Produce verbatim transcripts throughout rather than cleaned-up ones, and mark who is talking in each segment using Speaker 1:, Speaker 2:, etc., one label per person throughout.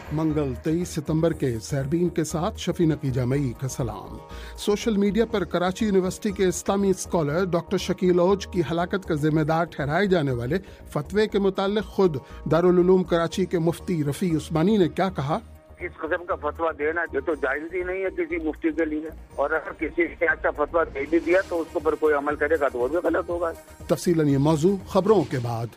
Speaker 1: منگل تیئیس ستمبر کے سیربین کے ساتھ شفیع نقی جامعی کا سلام۔ سوشل میڈیا پر کراچی یونیورسٹی کے اسلامی اسکالر ڈاکٹر شکیل اوج کی ہلاکت کا ذمہ دار ٹھہرائے جانے والے فتوے کے متعلق خود دارالعلوم کراچی کے مفتی رفیع عثمانی نے کیا کہا؟
Speaker 2: اس قسم کا فتویٰ دینا یہ تو جائز ہی نہیں ہے کسی مفتی کے لیے، اور اگر کسی نے ایسا فتویٰ دے بھی دیا تو اس پر کوئی عمل کرے گا تو وہ بھی غلط ہوگا۔
Speaker 1: تفصیلاً یہ موضوع خبروں کے بعد۔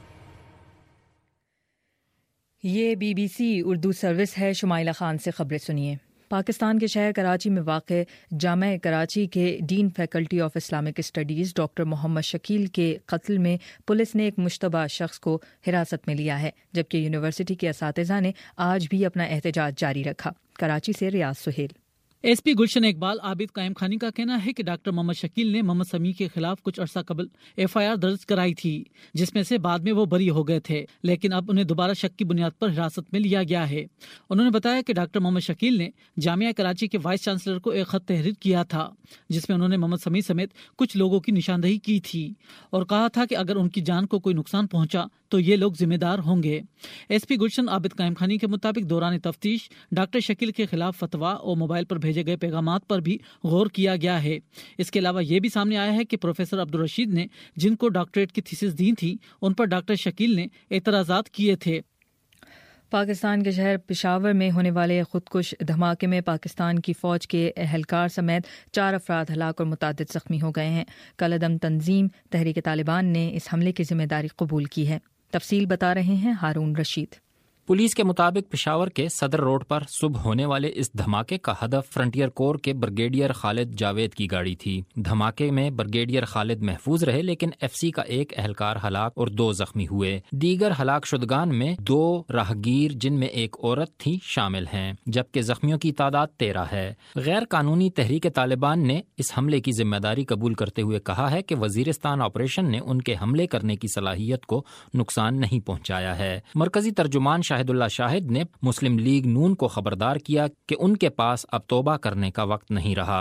Speaker 3: یہ B B C Urdu service ہے۔ شمائلہ خان سے خبریں سنیے۔ پاکستان کے شہر کراچی میں واقع جامعہ کراچی کے dean faculty of Islamic studies doctor Muhammad Shakeel کے قتل میں پولیس نے ایک مشتبہ شخص کو حراست میں لیا ہے، جبکہ یونیورسٹی کے اساتذہ نے آج بھی اپنا احتجاج جاری رکھا۔ کراچی سے ریاض سہیل۔
Speaker 4: ایس پی گلشن اقبال عابد قائم خانی کا کہنا ہے کہ ڈاکٹر محمد شکیل نے محمد سمیع کے خلاف کچھ عرصہ قبل ایف آئی آر درج کرائی تھی، جس میں سے بعد میں وہ بری ہو گئے تھے، لیکن اب انہیں دوبارہ شک کی بنیاد پر حراست میں لیا گیا ہے۔ انہوں نے بتایا کہ ڈاکٹر محمد شکیل نے جامعہ کراچی کے وائس چانسلر کو ایک خط تحریر کیا تھا، جس میں انہوں نے محمد سمیع سمیت کچھ لوگوں کی نشاندہی کی تھی اور کہا تھا کہ اگر ان کی جان کو کوئی نقصان پہنچا تو یہ لوگ ذمہ دار ہوں گے۔ ایس پی گلشن عابد قائم خانی کے مطابق دوران تفتیش ڈاکٹر شکیل کے خلاف فتویٰ اور موبائل پر بھیجے گئے پیغامات پر بھی غور کیا گیا ہے۔ اس کے علاوہ یہ بھی سامنے آیا ہے کہ پروفیسر عبدالرشید نے جن کو ڈاکٹریٹ کی تھیسس دی تھی ان پر ڈاکٹر شکیل نے اعتراضات کیے تھے۔
Speaker 3: پاکستان کے شہر پشاور میں ہونے والے خودکش دھماکے میں پاکستان کی فوج کے اہلکار سمیت چار افراد ہلاک اور متعدد زخمی ہو گئے ہیں۔ کالعدم تنظیم تحریک طالبان نے اس حملے کی ذمہ داری قبول کی ہے۔ تفصیل بتا رہے ہیں ہارون رشید۔
Speaker 5: پولیس کے مطابق پشاور کے صدر روڈ پر صبح ہونے والے اس دھماکے کا ہدف فرنٹیئر کور کے برگیڈیئر خالد جاوید کی گاڑی تھی۔ دھماکے میں برگیڈیئر خالد محفوظ رہے، لیکن ایف سی کا ایک اہلکار ہلاک اور دو زخمی ہوئے۔ دیگر ہلاک شدگان میں دو راہگیر جن میں ایک عورت تھی شامل ہیں، جبکہ زخمیوں کی تعداد تیرہ ہے۔ غیر قانونی تحریک طالبان نے اس حملے کی ذمہ داری قبول کرتے ہوئے کہا ہے کہ وزیرستان آپریشن نے ان کے حملے کرنے کی صلاحیت کو نقصان نہیں پہنچایا ہے۔ مرکزی ترجمان شاہد اللہ شاہد نے مسلم لیگ نون کو خبردار کیا کہ ان کے پاس اب توبہ کرنے کا وقت نہیں رہا۔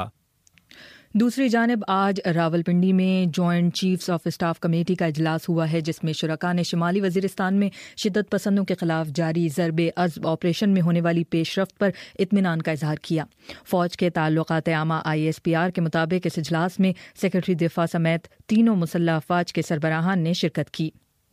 Speaker 3: دوسری جانب آج راولپنڈی میں joint chiefs of staff committee کا اجلاس ہوا ہے، جس میں شرکاء نے شمالی وزیرستان میں شدت پسندوں کے خلاف جاری ضرب عضب آپریشن میں ہونے والی پیش رفت پر اطمینان کا اظہار کیا۔ فوج کے تعلقات عامہ آئی ایس پی آر کے مطابق اس اجلاس میں سیکرٹری دفاع سمیت تینوں مسلح افواج کے سربراہان نے شرکت کی۔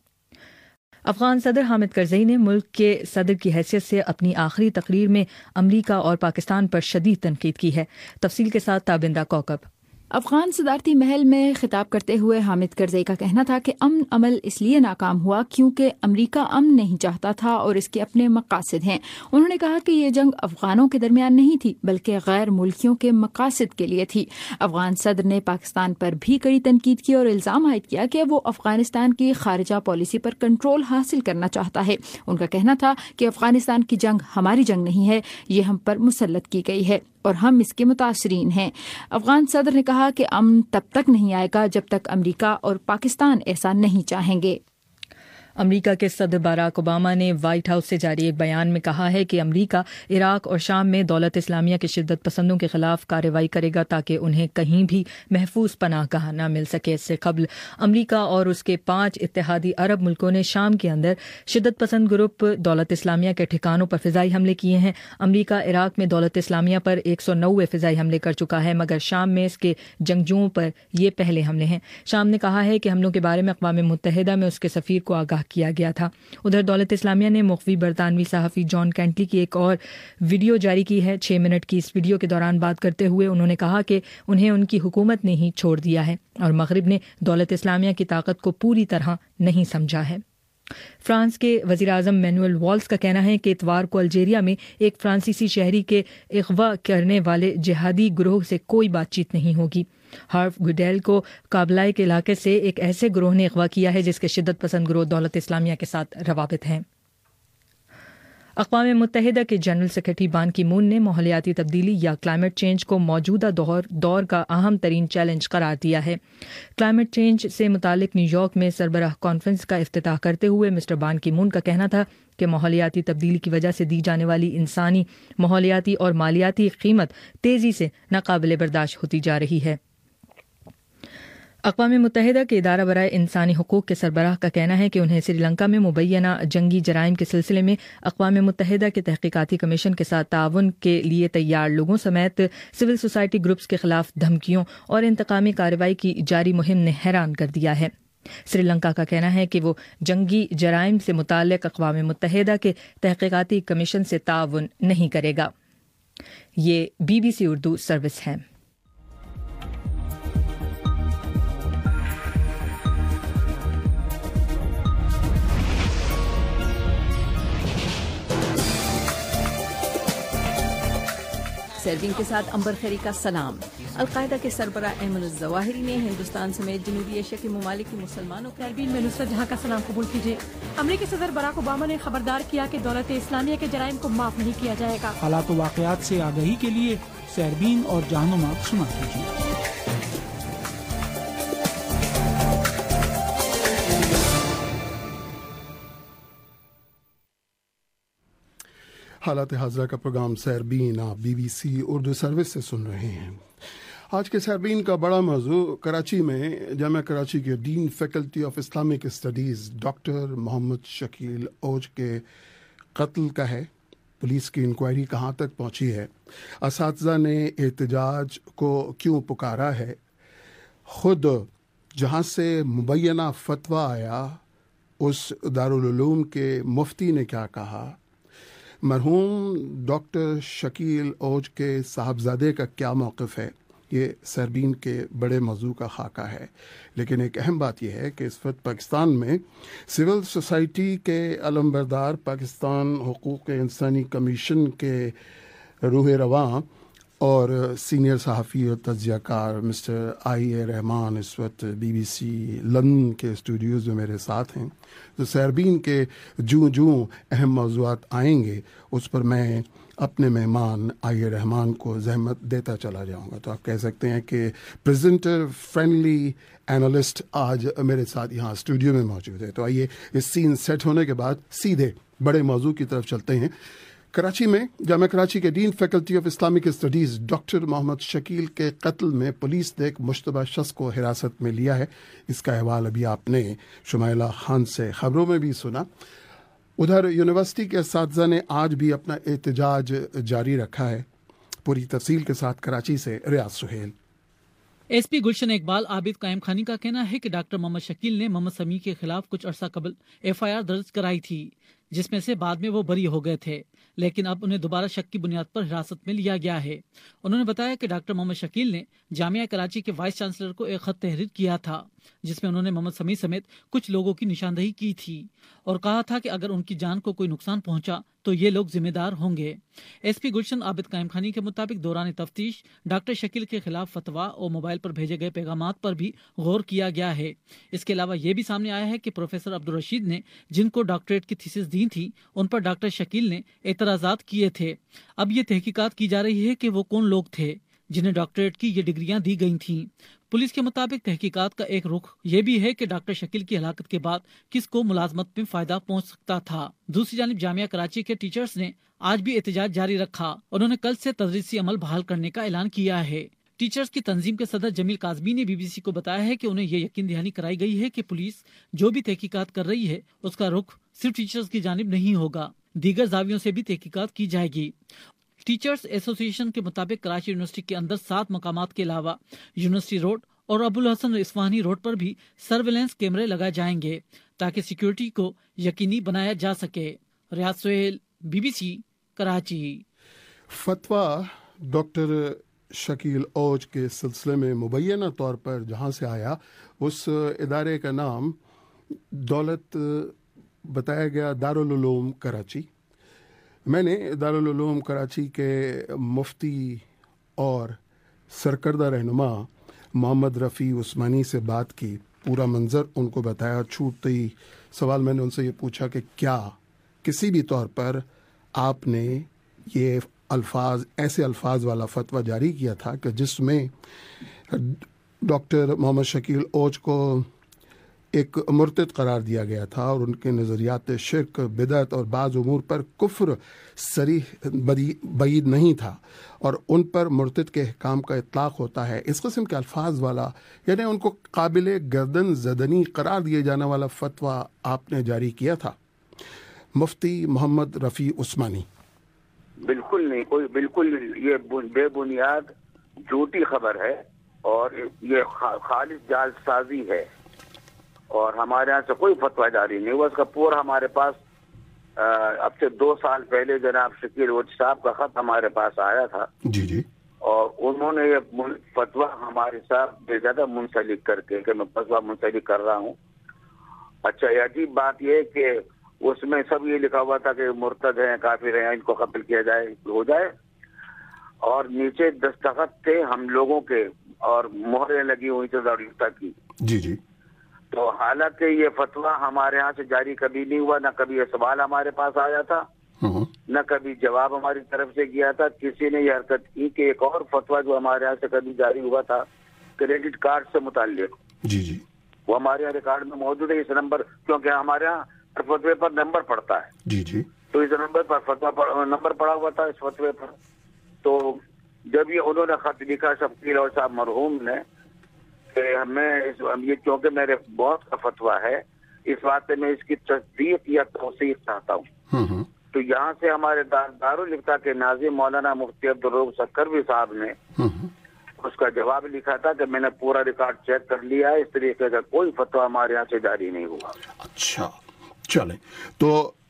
Speaker 3: افغان صدر حامد کرزئی نے ملک کے صدر کی حیثیت سے اپنی آخری تقریر میں امریکہ اور پاکستان پر شدید تنقید کی ہے۔ تفصیل کے ساتھ تابندہ کوکب۔
Speaker 6: افغان صدارتی محل میں خطاب کرتے ہوئے حامد کرزئی کا کہنا تھا کہ امن عمل اس لیے ناکام ہوا کیونکہ امریکہ امن نہیں چاہتا تھا اور اس کے اپنے مقاصد ہیں۔ انہوں نے کہا کہ یہ جنگ افغانوں کے درمیان نہیں تھی بلکہ غیر ملکیوں کے مقاصد کے لیے تھی۔ افغان صدر نے پاکستان پر بھی کڑی تنقید کی اور الزام عائد کیا کہ وہ افغانستان کی خارجہ پالیسی پر کنٹرول حاصل کرنا چاہتا ہے۔ ان کا کہنا تھا کہ افغانستان کی جنگ ہماری جنگ نہیں ہے، یہ ہم پر مسلط کی گئی ہے اور ہم اس کے متاثرین ہیں۔ افغان صدر نے کہا کہ امن تب تک نہیں آئے گا جب تک امریکہ اور پاکستان ایسا نہیں چاہیں گے۔
Speaker 3: امریکہ کے صدر باراک اوباما نے وائٹ ہاؤس سے جاری ایک بیان میں کہا ہے کہ امریکہ عراق اور شام میں دولت اسلامیہ کے شدت پسندوں کے خلاف کارروائی کرے گا تاکہ انہیں کہیں بھی محفوظ پناہ گاہ نہ مل سکے۔ اس سے قبل امریکہ اور اس کے پانچ اتحادی عرب ملکوں نے شام کے اندر شدت پسند گروپ دولت اسلامیہ کے ٹھکانوں پر فضائی حملے کیے ہیں۔ امریکہ عراق میں دولت اسلامیہ پر ایک سو نوے فضائی حملے کر چکا ہے، مگر شام میں اس کے جنگجوؤں پر یہ پہلے حملے ہیں۔ شام نے کہا ہے کہ حملوں کے بارے میں اقوام متحدہ میں اس کے سفیر کو آگاہ کیا گیا تھا۔ ادھر دولت اسلامیہ نے مخفی برطانوی صحافی جان کینٹلی کی ایک اور ویڈیو جاری کی ہے۔ چھ منٹ کی اس ویڈیو کے دوران بات کرتے ہوئے انہوں نے کہا کہ انہیں ان کی حکومت نے ہی چھوڑ دیا ہے اور مغرب نے دولت اسلامیہ کی طاقت کو پوری طرح نہیں سمجھا ہے۔ فرانس کے وزیر اعظم مینوئل والز کا کہنا ہے کہ اتوار کو الجیریا میں ایک فرانسیسی شہری کے اغوا کرنے والے جہادی گروہ سے کوئی بات چیت نہیں ہوگی۔ ہارف گڈیل کو کابلائے کے علاقے سے ایک ایسے گروہ نے اغوا کیا ہے جس کے شدت پسند گروہ دولت اسلامیہ کے ساتھ روابط ہیں۔ اقوام متحدہ کے جنرل سیکرٹری بان کی مون نے ماحولیاتی تبدیلی یا کلائمیٹ چینج کو موجودہ دور دور کا اہم ترین چیلنج قرار دیا ہے۔ کلائمیٹ چینج سے متعلق نیو یارک میں سربراہ کانفرنس کا افتتاح کرتے ہوئے مسٹر بان کی مون کا کہنا تھا کہ ماحولیاتی تبدیلی کی وجہ سے دی جانے والی انسانی، ماحولیاتی اور مالیاتی قیمت تیزی سے ناقابل برداشت ہوتی جا رہی ہے۔ اقوام متحدہ کے ادارہ برائے انسانی حقوق کے سربراہ کا کہنا ہے کہ انہیں سری لنکا میں مبینہ جنگی جرائم کے سلسلے میں اقوام متحدہ کے تحقیقاتی کمیشن کے ساتھ تعاون کے لیے تیار لوگوں سمیت سول سوسائٹی گروپس کے خلاف دھمکیوں اور انتقامی کارروائی کی جاری مہم نے حیران کر دیا ہے۔ سری لنکا کا کہنا ہے کہ وہ جنگی جرائم سے متعلق اقوام متحدہ کے تحقیقاتی کمیشن سے تعاون نہیں کرے گا۔ یہ B B C Urdu service ہے۔
Speaker 7: سیربین کے ساتھ امبر خیری کا سلام۔ القاعدہ کے سربراہ ایمن الظواہری نے ہندوستان سمیت جنوبی ایشیا کے ممالک کے مسلمانوں کو
Speaker 8: سیربین میں نصرت جہاں کا سلام قبول کیجیے۔ امریکی صدر براک اوباما نے خبردار کیا کہ دولت اسلامیہ کے جرائم کو معاف نہیں کیا جائے گا۔
Speaker 9: حالات و واقعات سے آگہی کے لیے سیربین اور جہنما سنا کیجیے۔
Speaker 1: حالات حاضرہ کا پروگرام سیربین آپ B B C Urdu service سے سن رہے ہیں۔ آج کے سیربین کا بڑا موضوع کراچی میں جامعہ کراچی کے dean faculty of Islamic studies doctor Muhammad Shakeel Auj کے قتل کا ہے۔ پولیس کی انکوائری کہاں تک پہنچی ہے؟ اساتذہ نے احتجاج کو کیوں پکارا ہے؟ خود جہاں سے مبینہ فتویٰ آیا اس دارالعلوم کے مفتی نے کیا کہا؟ مرحوم ڈاکٹر شکیل اوج کے صاحبزادے کا کیا موقف ہے؟ یہ سیربین کے بڑے موضوع کا خاکہ ہے۔ لیکن ایک اہم بات یہ ہے کہ اس وقت پاکستان میں سول سوسائٹی کے علمبردار پاکستان حقوق انسانی کمیشن کے روح رواں اور سینئر صحافی اور تجزیہ کار مسٹر آئی اے رحمان اس وقت بی بی سی لندن کے اسٹوڈیوز میں میرے ساتھ ہیں۔ تو سیربین کے جوں جوں اہم موضوعات آئیں گے اس پر میں اپنے مہمان آئی اے رحمان کو زحمت دیتا چلا جاؤں گا۔ تو آپ کہہ سکتے ہیں کہ پریزنٹر فرینڈلی اینالسٹ آج میرے ساتھ یہاں اسٹوڈیو میں موجود ہے۔ تو آئیے اس سین سیٹ ہونے کے بعد سیدھے بڑے موضوع کی طرف چلتے ہیں۔ کراچی میں جامعہ کراچی کے dean faculty of Islamic studies doctor Muhammad Shakeel کے قتل میں پولیس نے ایک مشتبہ شخص کو حراست میں لیا ہے۔ اس کا احوال ابھی آپ نے شمائلہ خان سے خبروں میں بھی سنا۔ ادھر یونیورسٹی کے اساتذہ نے آج بھی اپنا احتجاج جاری رکھا ہے۔ پوری تفصیل کے ساتھ کراچی سے ریاض سہیل۔
Speaker 4: ایس پی گلشن اقبال عابد قائم خانی کا کہنا ہے کہ ڈاکٹر محمد شکیل نے محمد سمیع کے خلاف کچھ عرصہ قبل ایف آئی آر درج کرائی تھی، جس میں سے بعد میں وہ بری ہو گئے تھے، لیکن اب انہیں دوبارہ شک کی بنیاد پر حراست میں لیا گیا ہے۔ انہوں نے بتایا کہ ڈاکٹر محمد شکیل نے جامعہ کراچی کے وائس چانسلر کو ایک خط تحریر کیا تھا جس میں انہوں نے محمد سمیع سمیت کچھ لوگوں کی نشاندہی کی تھی اور کہا تھا کہ اگر ان کی جان کو کوئی نقصان پہنچا تو یہ لوگ ذمہ دار ہوں گے۔ ایس پی گلشن عابد قائم خانی کے مطابق دوران تفتیش ڈاکٹر شکیل کے خلاف فتویٰ اور موبائل پر بھیجے گئے پیغامات پر بھی غور کیا گیا ہے۔ اس کے علاوہ یہ بھی سامنے آیا ہے کہ پروفیسر عبدالرشید نے جن کو ڈاکٹریٹ کی تھیسس دی تھی ان پر ڈاکٹر شکیل نے اعتراضات کیے تھے۔ اب یہ تحقیقات کی جا رہی ہے کہ وہ کون لوگ تھے جنہیں ڈاکٹریٹ کی یہ ڈگریاں دی گئی تھیں۔ پولیس کے مطابق تحقیقات کا ایک رخ یہ بھی ہے کہ ڈاکٹر شکیل کی ہلاکت کے بعد کس کو ملازمت میں فائدہ پہنچ سکتا تھا۔ دوسری جانب جامعہ کراچی کے ٹیچرز نے آج بھی احتجاج جاری رکھا۔ انہوں نے کل سے تدریسی عمل بحال کرنے کا اعلان کیا ہے۔ ٹیچرز کی تنظیم کے صدر جمیل کاظمی نے بی بی سی کو بتایا ہے کہ انہیں یہ یقین دہانی کرائی گئی ہے کہ پولیس جو بھی تحقیقات کر رہی ہے اس کا رخ صرف ٹیچرز کی جانب نہیں ہوگا، دیگر زاویوں سے بھی تحقیقات کی جائے گی۔ ٹیچرز ایسوسی ایشن کے مطابق کراچی یونیورسٹی کے اندر سات مقامات کے علاوہ یونیورسٹی روڈ اور ابو الحسن اصفہانی روڈ پر بھی سرویلنس کیمرے لگائے جائیں گے تاکہ سیکیورٹی کو یقینی بنایا جا سکے۔ Riaz Sohail, B B C, Karachi.
Speaker 1: فتویٰ ڈاکٹر شکیل اوج کے سلسلے میں مبینہ طور پر جہاں سے آیا اس ادارے کا نام دولت بتایا گیا دارالعلوم کراچی۔ میں نے دارالعلوم کراچی کے مفتی اور سرکردہ رہنما محمد رفیع عثمانی سے بات کی، پورا منظر ان کو بتایا۔ چھوٹتے ہی سوال میں نے ان سے یہ پوچھا کہ کیا کسی بھی طور پر آپ نے یہ الفاظ ایسے الفاظ والا فتویٰ جاری کیا تھا کہ جس میں ڈاکٹر محمد شکیل اوج کو ایک مرتد قرار دیا گیا تھا اور ان کے نظریات شرک، بدعت اور بعض امور پر کفر صریح بعید نہیں تھا، اور ان پر مرتد کے احکام کا اطلاق ہوتا ہے، اس قسم کے الفاظ والا یعنی ان کو قابل گردن زدنی قرار دیے جانے والا فتویٰ آپ نے جاری کیا تھا مفتی محمد رفیع عثمانی؟
Speaker 2: بالکل نہیں، کوئی بالکل یہ بے بنیاد جھوٹی خبر ہے اور یہ خالص جال سازی ہے، اور ہمارے یہاں سے کوئی فتویٰ جاری نہیں ہوا۔ اس کا پورا ہمارے پاس اب سے دو سال پہلے جناب شکیل اوج صاحب کا خط ہمارے پاس آیا تھا،
Speaker 1: جی جی،
Speaker 2: اور انہوں نے یہ فتویٰ ہمارے ساتھ بے زیادہ منسلک کر کے کہ میں فتویٰ منسلک کر رہا ہوں۔ اچھا، یہ عجیب بات یہ کہ اس میں سب یہ لکھا ہوا تھا کہ مرتد ہیں، کافر ہیں، ان کو قتل کیا جائے ہو جائے، اور نیچے دستخط تھے ہم لوگوں کے اور مہریں لگی ہوئی تھی ضرورت کی۔
Speaker 1: جی جی،
Speaker 2: تو حالانکہ یہ فتویٰ ہمارے ہاں سے جاری کبھی نہیں ہوا، نہ کبھی یہ سوال ہمارے پاس آیا تھا، نہ کبھی جواب ہماری طرف سے گیا تھا۔ کسی نے یہ حرکت کی کہ ایک اور فتویٰ جو ہمارے یہاں سے کبھی جاری ہوا تھا کریڈٹ کارڈ سے متعلق،
Speaker 1: جی جی،
Speaker 2: وہ ہمارے یہاں ریکارڈ میں موجود ہے، اس نمبر، کیونکہ ہمارے یہاں فتوے پر نمبر پڑتا ہے،
Speaker 1: جی جی،
Speaker 2: تو اس نمبر پر فتویٰ نمبر پڑا ہوا تھا اس فتوے پر۔ تو جب یہ انہوں نے خط لکھا شکیل اوج صاحب مرحوم نے کہ ہمیں یہ کیونکہ میرے بہت کا فتویٰ ہے، اس واسطے میں اس کی تصدیق یا توثیق چاہتا ہوں، تو یہاں سے ہمارے دارالفتاء کے ناظم مولانا مفتی عبدالرؤف سکروی صاحب نے اس کا جواب لکھا تھا کہ میں نے پورا ریکارڈ چیک کر لیا ہے، اس طریقے کا کوئی فتویٰ ہمارے یہاں سے جاری نہیں ہوا۔
Speaker 1: اچھا چلیں، تو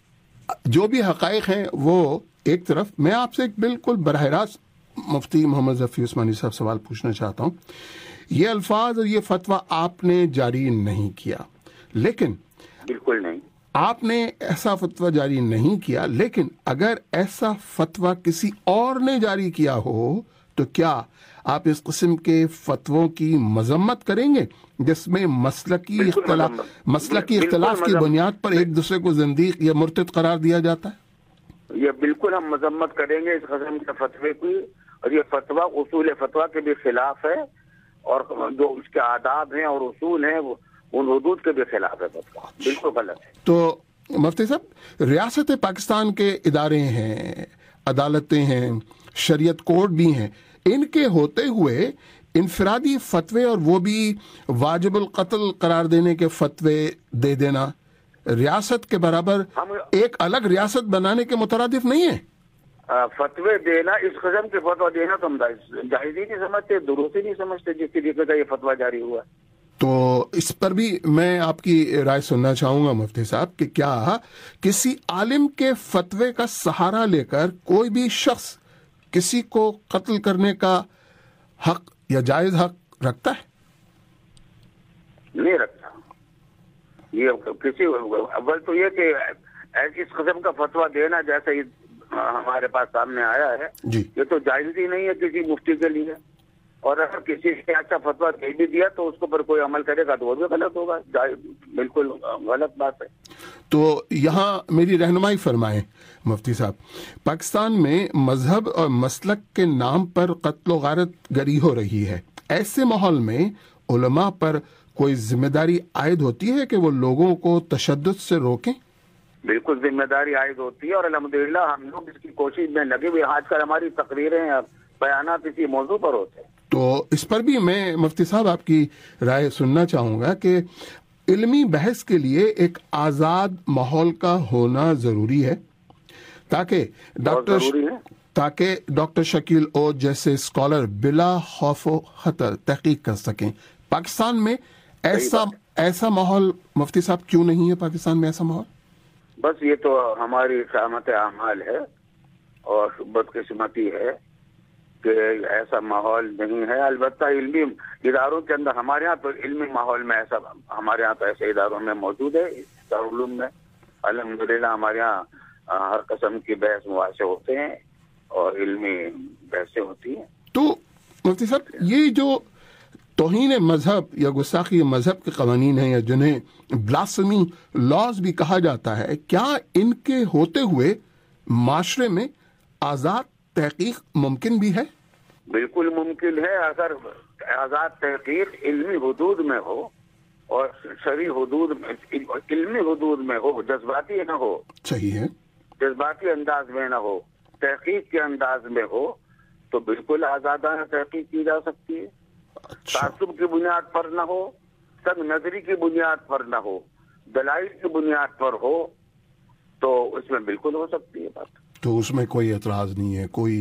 Speaker 1: جو بھی حقائق ہیں وہ ایک طرف، میں آپ سے ایک بالکل براہ راست مفتی محمد رفیع عثمانی صاحب سوال پوچھنا چاہتا ہوں۔ یہ الفاظ اور یہ فتویٰ آپ نے جاری نہیں کیا، لیکن
Speaker 2: بالکل نہیں،
Speaker 1: آپ نے ایسا فتویٰ جاری نہیں کیا، لیکن اگر ایسا فتویٰ کسی اور نے جاری کیا ہو تو کیا آپ اس قسم کے فتووں کی مذمت کریں گے جس میں مسلکی اختلاف مسلکی اختلاف کی بنیاد پر ایک دوسرے کو زندیق یا مرتد قرار دیا جاتا ہے؟
Speaker 2: یہ بالکل ہم مذمت کریں گے اس قسم کے فتوے کی، اور یہ فتویٰ اصول فتویٰ کے بھی خلاف ہے، اور جو اس کے آداب ہیں اور اصول ہیں ان حدود کے بھی خلاف ہے، فتویٰ بالکل غلط ہے۔
Speaker 1: تو مفتی صاحب، ریاست پاکستان کے ادارے ہیں، عدالتیں ہیں، شریعت کورٹ بھی ہیں، ان کے ہوتے ہوئے انفرادی فتوے اور وہ بھی واجب القتل قرار دینے کے فتوے دے دینا ریاست کے برابر ایک الگ ریاست بنانے کے مترادف نہیں ہے؟
Speaker 2: فتوے دینا، اس قسم کے فتویٰ دینا تو ہم جائز ہی نہیں سمجھتے، درست ہی نہیں سمجھتے جس طریقے کا یہ فتویٰ جاری ہوا۔
Speaker 1: تو اس پر بھی میں آپ کی رائے سننا چاہوں گا مفتی صاحب کہ کیا کسی عالم کے فتوے کا سہارا لے کر کوئی بھی شخص کسی کو قتل کرنے کا حق یا جائز حق رکھتا ہے؟
Speaker 2: نہیں رکھتا۔ یہ کسی اول تو یہ کہ ایسی قسم کا فتویٰ دینا جیسے ہمارے پاس سامنے آیا ہے،
Speaker 1: جی،
Speaker 2: یہ تو جائز ہی نہیں ہے کسی مفتی کے لیے، اور اگر کسی نے اچھا فتویٰ دے بھی دیا تو اس کے اوپر کوئی عمل کرے گا تو وہ بھی غلط ہوگا، بالکل غلط بات ہے۔
Speaker 1: تو یہاں میری رہنمائی فرمائیں مفتی صاحب، پاکستان میں مذہب اور مسلک کے نام پر قتل و غارت گری ہو رہی ہے، ایسے ماحول میں علماء پر کوئی ذمہ داری عائد ہوتی ہے کہ وہ لوگوں کو تشدد سے روکیں؟
Speaker 2: بالکل ذمہ داری عائد ہوتی ہے، اور الحمدللہ ہم لوگ اس کی کوشش میں لگے ہوئے۔ آج کل ہماری تقریریں بیانات اسی موضوع پر ہوتے ہیں۔
Speaker 1: تو اس پر بھی میں مفتی صاحب آپ کی رائے سننا چاہوں گا کہ علمی بحث کے لیے ایک آزاد ماحول کا ہونا ضروری ہے تاکہ ڈاکٹر تاکہ ڈاکٹر شکیل اوج جیسے اسکالر بلا خوف و خطر تحقیق کر سکیں۔ پاکستان میں ایسا ایسا ماحول مفتی صاحب کیوں نہیں ہے؟ پاکستان میں ایسا ماحول
Speaker 2: بس یہ تو ہماری خیانت اعمال ہے اور بدقسمتی ہے کہ ایسا ماحول نہیں ہے۔ البتہ علمی اداروں کے اندر ہمارے ہاں تو علمی ماحول میں ایسا ہمارے ہاں تو ایسے اداروں میں موجود ہے، دارالعلوم میں الحمدللہ ہمارے ہاں ہر قسم کی بحث مباحثے ہوتے ہیں اور علمی بحثیں ہوتی ہیں۔
Speaker 1: تو مفتی صاحب، یہ جو توہین مذہب یا گستاخی مذہب کے قوانین ہیں یا جنہیں بلاسفیمی لاز بھی کہا جاتا ہے، کیا ان کے ہوتے ہوئے معاشرے میں آزاد تحقیق ممکن بھی ہے؟
Speaker 2: بالکل ممکن ہے، اگر آزاد تحقیق علمی حدود میں ہو اور شرعی حدود میں، علمی حدود میں ہو، جذباتی نہ ہو،
Speaker 1: صحیح ہے،
Speaker 2: جذباتی انداز میں نہ ہو، تحقیق کے انداز میں ہو، تو بالکل آزادانہ تحقیق کی جا سکتی ہے. تعصب کی بنیاد پر نہ ہو، تنگ نظری کی بنیاد پر نہ ہو، دلائل کی بنیاد پر ہو، تو اس میں بالکل ہو سکتی ہے بات.
Speaker 1: تو اس میں کوئی اعتراض نہیں ہے، کوئی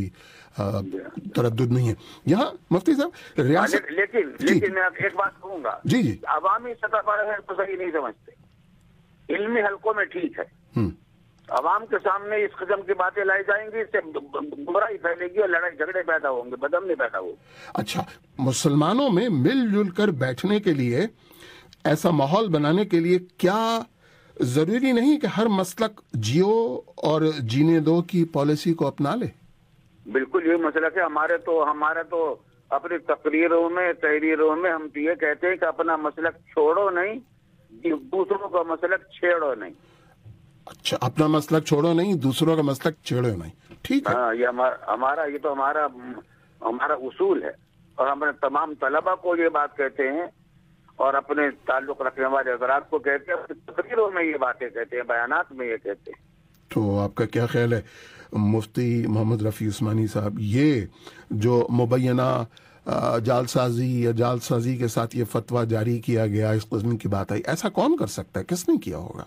Speaker 1: تردد نہیں ہے. یہاں مفتی صاحب ریاست،
Speaker 2: لیکن لیکن میں ایک بات کہوں گا،
Speaker 1: جی جی
Speaker 2: عوامی سطح پر ہے تو صحیح نہیں سمجھتے، علمی حلقوں میں ٹھیک ہے، عوام کے سامنے اس قسم کی باتیں لائی جائیں گی، اس سے گمراہی پھیلے گی اور لڑائی جھگڑے پیدا ہوں گے، بدامنی پیدا ہوگی. اچھا،
Speaker 1: مسلمانوں میں مل جل کر بیٹھنے کے لیے، ایسا ماحول بنانے کے لیے کیا ضروری نہیں کہ ہر مسلک جیو اور جینے دو کی پالیسی کو اپنا لے؟
Speaker 2: بالکل یہ مسلک ہے. ہمارے تو ہمارے تو اپنی تقریروں میں، تحریروں میں ہم تو یہ کہتے ہیں کہ اپنا مسلک چھوڑو نہیں، دوسروں کا مسلک چھیڑو نہیں.
Speaker 1: اچھا، اپنا مسلک چھوڑو نہیں، دوسروں کا مسلک چھیڑو نہیں. ٹھیک ہے،
Speaker 2: ہاں، یہ ہمارا یہ تو ہمارا ہمارا اصول ہے، اور ہم نے تمام طلبہ کو یہ بات کہتے ہیں، اور اپنے تعلق رکھنے والے حضرات کو کہتے ہیں، اپنی تقریروں میں یہ باتیں کہتے ہیں، بیانات میں یہ کہتے ہیں.
Speaker 1: تو آپ کا کیا خیال ہے مفتی محمد رفیع عثمانی صاحب، یہ جو مبینہ جال سازی یا جال سازی کے ساتھ یہ فتویٰ جاری کیا گیا، اس قسم کی بات آئی، ایسا کون کر سکتا ہے؟ کس نے کیا ہوگا؟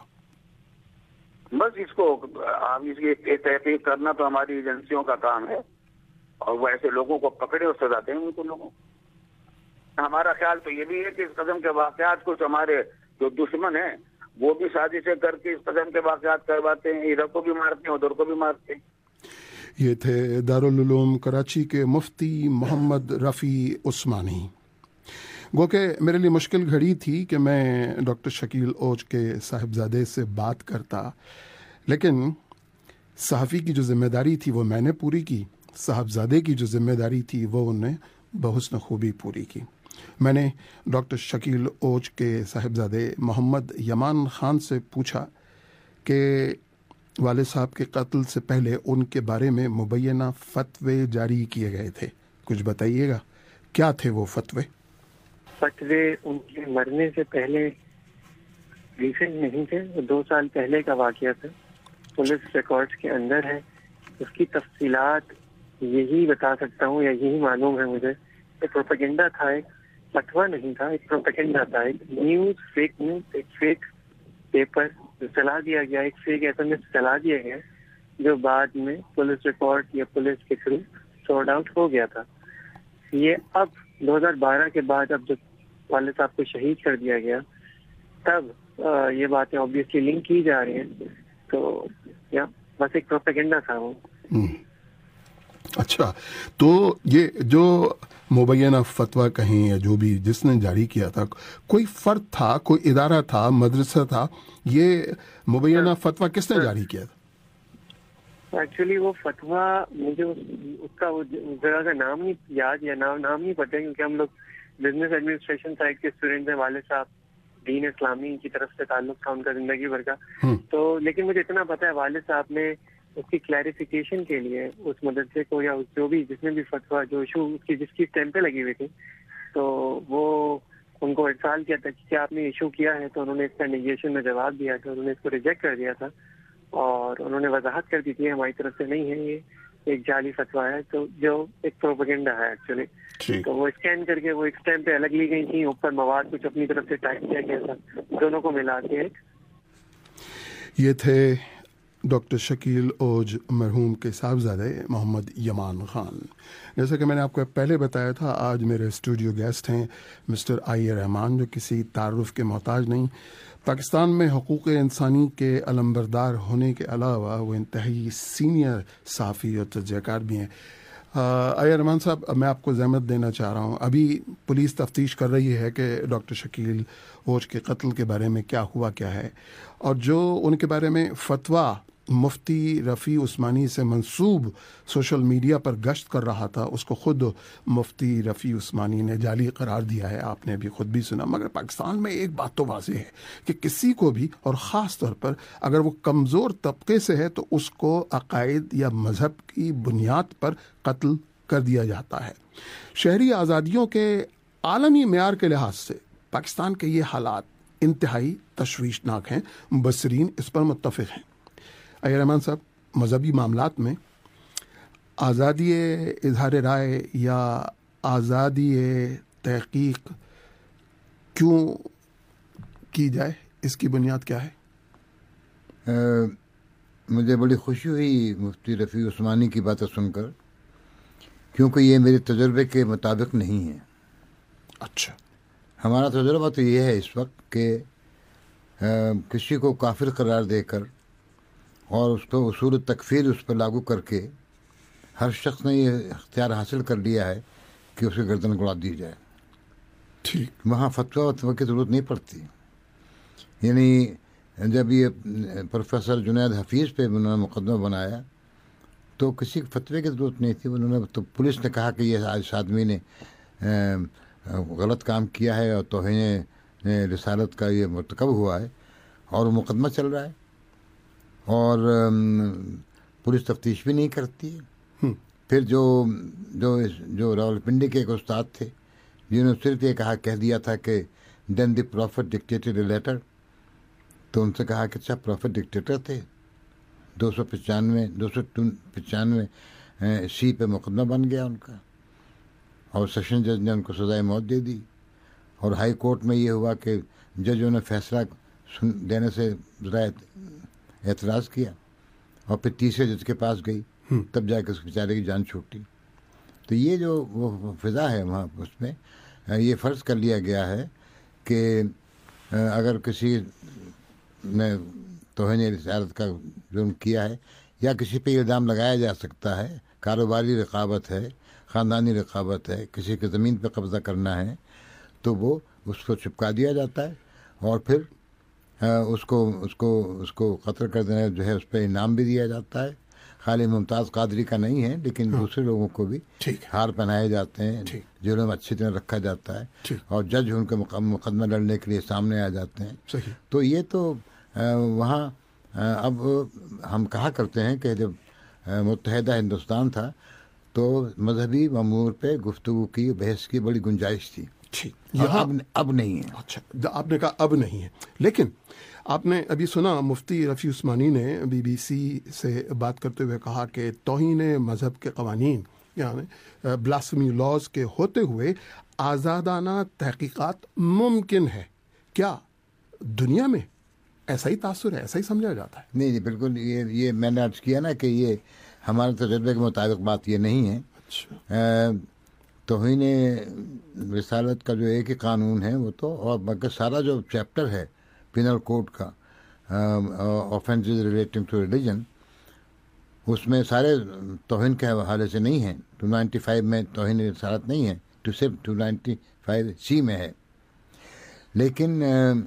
Speaker 2: بس اس کو آپ اس کی تحقیق کرنا تو ہماری ایجنسیوں کا کام ہے، اور وہ ایسے لوگوں کو پکڑے اور سزا دیں ان کو لوگوں. ہمارا خیال تو یہ بھی ہے کہ اس قسم کے واقعات کچھ ہمارے جو دشمن ہیں وہ بھی سازشیں کر کے اس قسم کے واقعات کرواتے ہیں، ادھر کو بھی مارتے ہیں ادھر کو بھی مارتے ہیں.
Speaker 1: یہ تھے دارالعلوم کراچی کے مفتی محمد رفیع عثمانی. گو کہ میرے لیے مشکل گھڑی تھی کہ میں ڈاکٹر شکیل اوج کے صاحبزادے سے بات کرتا، لیکن صحافی کی جو ذمہ داری تھی وہ میں نے پوری کی، صاحبزادے کی جو ذمہ داری تھی وہ انہوں نے بحسن خوبی پوری کی. میں نے ڈاکٹر شکیل اوج کے صاحبزادے محمد یمان خان سے پوچھا کہ والد صاحب کے قتل سے پہلے ان کے بارے میں مبینہ فتوے جاری کیے گئے تھے، کچھ بتائیے گا کیا تھے وہ فتوے؟
Speaker 10: فتوے ان کے مرنے سے پہلے ریسنٹ نہیں تھے، دو سال پہلے کا واقعہ تھا، پولیس ریکارڈز کے اندر ہے. اس کی تفصیلات یہی بتا سکتا ہوں یا یہی معلوم ہے مجھے، ایک پروپیگنڈا تھا، ایک فتویٰ نہیں تھا، ایک پروپیگنڈا تھا، ایک نیوز، فیک نیوز، ایک فیک پیپر چلا دیا گیا، ایک فیک ایس ایم ایس چلا دیا گیا، جو بعد میں پولیس ریکارڈ یا پولیس کے تھرو سارٹ آؤٹ ہو گیا تھا. یہ اب دو ہزار بارہ کے بعد اب جب والد صاحب کو شہید کر دیا گیا تب یہ باتیں آبویسلی لنک کی جا رہی ہیں. تو یا بس ایک پروپیگنڈا تھا وہ.
Speaker 1: اچھا، تو یہ جو مبینہ فتویٰ کہیں یا جو بھی جس نے جاری کیا تھا، کوئی فرد تھا، کوئی ادارہ تھا، مدرسہ تھا، یہ مبینہ فتویٰ کس نے جاری کیا تھا؟
Speaker 10: ایکچولی وہ فتویٰ مجھے اس کا جگہ کا نام نہیں یاد یا نام نام نہیں پتا، کیونکہ ہم لوگ بزنس ایڈمنسٹریشن سائڈ کے اسٹوڈنٹ ہیں. والد صاحب دین اسلامی کی طرف سے تعلق تھا ان کا زندگی بھر کا. تو لیکن مجھے اتنا پتا ہے والد صاحب نے اس کی کلیریفیکیشن کے لیے اس مدرسے کو یا جو بھی جس نے بھی فتویٰ جو ایشو اس کی جس کی اسٹیمپیں لگی ہوئی تھی، تو وہ ان کو ارسال کیا تھا کہ آپ نے ایشو کیا ہے. تو انہوں نے اس کا نیگیشن میں جواب دیا تھا، انہوں نے اس کو ریجیکٹ کر دیا تھا، اور انہوں نے وضاحت کر دی تھی ہماری طرف سے نہیں ہے، یہ ایک جعلی فتویٰ ہے، تو جو ایک پروپیگنڈا ہے ایکچولی. تو وہ اسکین کر کے وہ ایک اسٹیمپیں الگ لی گئی تھیں، اوپر مواد کچھ اپنی طرف سے ٹائپ کیا گیا تھا، دونوں کو ملا کے ایک.
Speaker 1: یہ تھے ڈاکٹر شکیل اوج مرحوم کے صاحبزادے محمد یمان خان. جیسا کہ میں نے آپ کو پہلے بتایا تھا، آج میرے اسٹوڈیو گیسٹ ہیں مسٹر آئی اے رحمان، جو کسی تعارف کے محتاج نہیں. پاکستان میں حقوق انسانی کے علمبردار ہونے کے علاوہ وہ انتہائی سینئر صحافی اور تجزیہ کار بھی ہیں. آئی اے رحمان صاحب، میں آپ کو زحمت دینا چاہ رہا ہوں، ابھی پولیس تفتیش کر رہی ہے کہ ڈاکٹر شکیل اوج کے قتل کے بارے میں کیا ہوا کیا ہے، اور جو ان کے بارے میں فتویٰ مفتی رفیع عثمانی سے منسوب سوشل میڈیا پر گشت کر رہا تھا، اس کو خود مفتی رفیع عثمانی نے جعلی قرار دیا ہے، آپ نے بھی خود بھی سنا. مگر پاکستان میں ایک بات تو واضح ہے کہ کسی کو بھی، اور خاص طور پر اگر وہ کمزور طبقے سے ہے، تو اس کو عقائد یا مذہب کی بنیاد پر قتل کر دیا جاتا ہے. شہری آزادیوں کے عالمی معیار کے لحاظ سے پاکستان کے یہ حالات انتہائی تشویشناک ہیں. مبصرین اس پر متفق ہیں. اے رحمان صاحب، مذہبی معاملات میں آزادی اظہار رائے یا آزادی تحقیق کیوں کی جائے، اس کی بنیاد کیا ہے؟
Speaker 11: آ, مجھے بڑی خوشی ہوئی مفتی رفیع عثمانی کی باتیں سن کر، کیونکہ یہ میرے تجربے کے مطابق نہیں ہے.
Speaker 1: اچھا.
Speaker 11: ہمارا تجربہ تو یہ ہے اس وقت کہ آ, کسی کو کافر قرار دے کر اور اس کو اصول تکفیر اس پر لاگو کر کے ہر شخص نے یہ اختیار حاصل کر لیا ہے کہ اسے گردن گڑا دی جائے.
Speaker 1: ٹھیک.
Speaker 11: وہاں فتویٰ وتویٰ کی ضرورت نہیں پڑتی. یعنی جب یہ پروفیسر جنید حفیظ پہ انہوں نے مقدمہ بنایا تو کسی فتوے کی ضرورت نہیں تھی. انہوں نے تو پولیس نے کہا کہ یہ اس آدمی نے غلط کام کیا ہے اور توہین رسالت کا یہ مرتکب ہوا ہے اور مقدمہ چل رہا ہے اور پولیس تفتیش بھی نہیں کرتی. پھر جو جو جو راولپنڈی کے ایک استاد تھے جنہوں نے صرف یہ کہا کہہ دیا تھا کہ then the Prophet dictated a letter, تو ان سے کہا کہ اچھا پروفٹ ڈکٹیٹر تھے. دو سو پچانوے دو سو پچانوے سی پہ مقدمہ بن گیا ان کا اور سیشن جج نے ان کو سزائے موت دے دی. اور ہائی کورٹ میں یہ ہوا کہ ججوں نے فیصلہ دینے سے ذرا اعتراض کیا اور پھر تیسرے جج کے پاس گئی، تب جا کے اس بیچارے کی جان چھوٹی. تو یہ جو وہ فضا ہے وہاں اس میں یہ فرض کر لیا گیا ہے کہ اگر کسی نے توہین رسالت کا جرم کیا ہے یا کسی پہ الزام لگایا جا سکتا ہے، کاروباری رقابت ہے، خاندانی رقابت ہے، کسی کی زمین پہ قبضہ کرنا ہے، تو وہ اس کو چپکا دیا جاتا ہے اور پھر اس کو اس کو اس کو قتل کر دینا جو ہے اس پہ انعام بھی دیا جاتا ہے. خالی ممتاز قادری کا نہیں ہے لیکن دوسرے لوگوں کو بھی ہار پہنائے جاتے ہیں، جیلوں میں اچھی طرح رکھا جاتا ہے اور جج ان کے مقدمہ لڑنے کے لیے سامنے آ جاتے ہیں. تو یہ تو وہاں اب ہم کہا کرتے ہیں کہ جب متحدہ ہندوستان تھا تو مذہبی امور پہ گفتگو کی بحث کی بڑی گنجائش تھی. اب اب نہیں ہے.
Speaker 1: اچھا، آپ نے کہا اب نہیں ہے، لیکن آپ نے ابھی سنا مفتی رفیع عثمانی نے بی بی سی سے بات کرتے ہوئے کہا کہ توہین مذہب کے قوانین یعنی بلاسفمی لاز کے ہوتے ہوئے آزادانہ تحقیقات ممکن ہے. کیا دنیا میں ایسا ہی تاثر ہے، ایسا ہی سمجھا جاتا ہے؟
Speaker 11: نہیں نہیں بالکل. یہ یہ میں نے عرض کیا نا کہ یہ ہمارے تجربے کے مطابق بات یہ نہیں ہے. اچھا. توہین رسالت کا جو ایک ہی قانون ہے وہ تو، اور بلکہ سارا جو چیپٹر ہے پینل کوڈ کا آفینسز ریلیٹنگ ٹو ریلیجن، اس میں سارے توہین کے حوالے سے نہیں ہیں. ٹو نائنٹی فائیو میں توہین رسالت نہیں ہے، ٹو صرف ٹو نائنٹی فائیو سی میں ہے. لیکن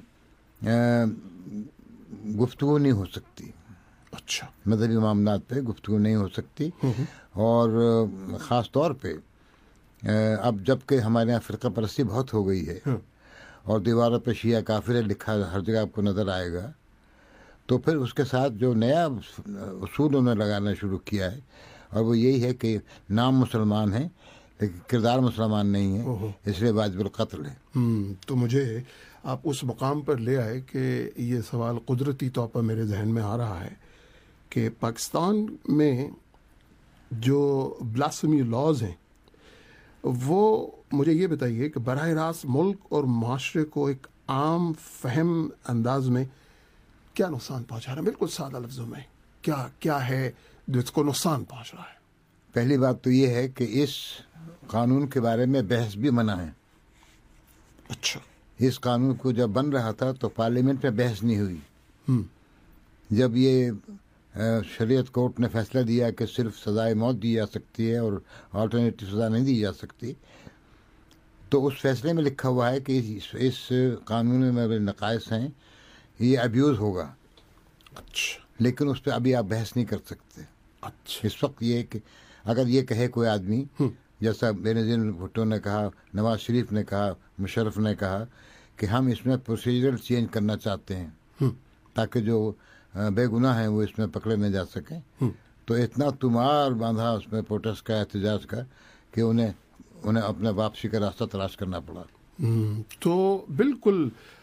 Speaker 11: گفتگو نہیں ہو سکتی.
Speaker 1: اچھا.
Speaker 11: مذہبی معاملات پہ گفتگو نہیں ہو سکتی. اور خاص طور پہ اب جب کہ ہمارے یہاں فرقہ پرستی بہت ہو گئی ہے اور دیواروں پہ شیعہ کافر لکھا ہر جگہ آپ کو نظر آئے گا، تو پھر اس کے ساتھ جو نیا اصول انہوں نے لگانا شروع کیا ہے اور وہ یہی ہے کہ نام مسلمان ہیں لیکن کردار مسلمان نہیں ہے، اس لیے واجب القتل ہے.
Speaker 1: تو مجھے آپ اس مقام پر لے آئے کہ یہ سوال قدرتی طور پر میرے ذہن میں آ رہا ہے کہ پاکستان میں جو بلاسفمی لاز ہیں وہ مجھے یہ بتائیے کہ براہ راست ملک اور معاشرے کو ایک عام فہم انداز میں کیا نقصان پہنچا رہا ہے؟ بالکل سادہ لفظوں میں کیا کیا ہے جو اس کو نقصان پہنچ رہا ہے؟
Speaker 11: پہلی بات تو یہ ہے کہ اس قانون کے بارے میں بحث بھی منع ہے.
Speaker 1: اچھا.
Speaker 11: اس قانون کو جب بن رہا تھا تو پارلیمنٹ میں بحث نہیں ہوئی. جب یہ شریعت کورٹ نے فیصلہ دیا کہ صرف سزائے موت دی جا سکتی ہے اور آلٹرنیٹو سزا نہیں دی جا سکتی، تو اس فیصلے میں لکھا ہوا ہے کہ اس, اس قانون میں نقائص ہیں، یہ ابیوز ہوگا.
Speaker 1: اچھا.
Speaker 11: لیکن اس پہ ابھی آپ بحث نہیں کر سکتے.
Speaker 1: اچھا.
Speaker 11: اس وقت یہ کہ اگر یہ کہے کوئی آدمی جیسا بینظیر بھٹو نے کہا، نواز شریف نے کہا، مشرف نے کہا کہ ہم اس میں پروسیجرل چینج کرنا چاہتے ہیں تاکہ جو بے گناہ ہیں وہ اس میں پکڑے نہ جا سکیں، تو اتنا تمار باندھا اس میں پروٹیسٹ کا، احتجاج کا، کہ انہیں انہیں اپنے واپسی کا راستہ تلاش کرنا پڑا.
Speaker 1: تو بالکل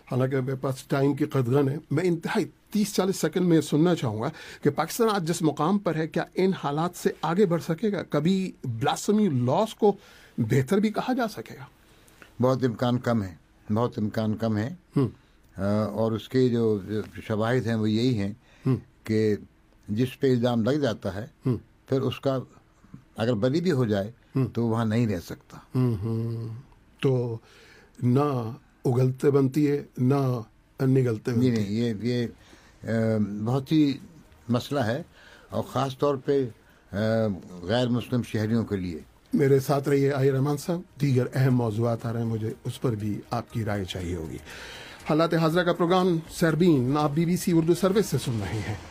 Speaker 1: حالانکہ میرے پاس ٹائم کی قدغن ہے، میں انتہائی تیس چالیس سیکنڈ میں سننا چاہوں گا کہ پاکستان آج جس مقام پر ہے، کیا ان حالات سے آگے بڑھ سکے گا؟ کبھی بلاسفمی لاس کو بہتر بھی کہا جا سکے گا؟
Speaker 11: بہت امکان کم ہے، بہت امکان کم ہے، اور اس کے جو شواہد ہیں وہ یہی ہیں کہ جس پہ الزام لگ جاتا ہے پھر اس کا اگر بری بھی ہو جائے تو وہاں نہیں رہ سکتا.
Speaker 1: تو نہ اگلتے بنتی ہے نہ نگلتے بنتی ہے.
Speaker 11: نہیں یہ یہ بہت ہی مسئلہ ہے، اور خاص طور پہ غیر مسلم شہریوں کے لیے.
Speaker 1: میرے ساتھ رہیے آئی رحمان صاحب، دیگر اہم موضوعات آ رہے ہیں، مجھے اس پر بھی آپ کی رائے چاہیے ہوگی. حالات حاضرہ کا پروگرام سربین آپ B B C Urdu service سے سن رہے ہیں.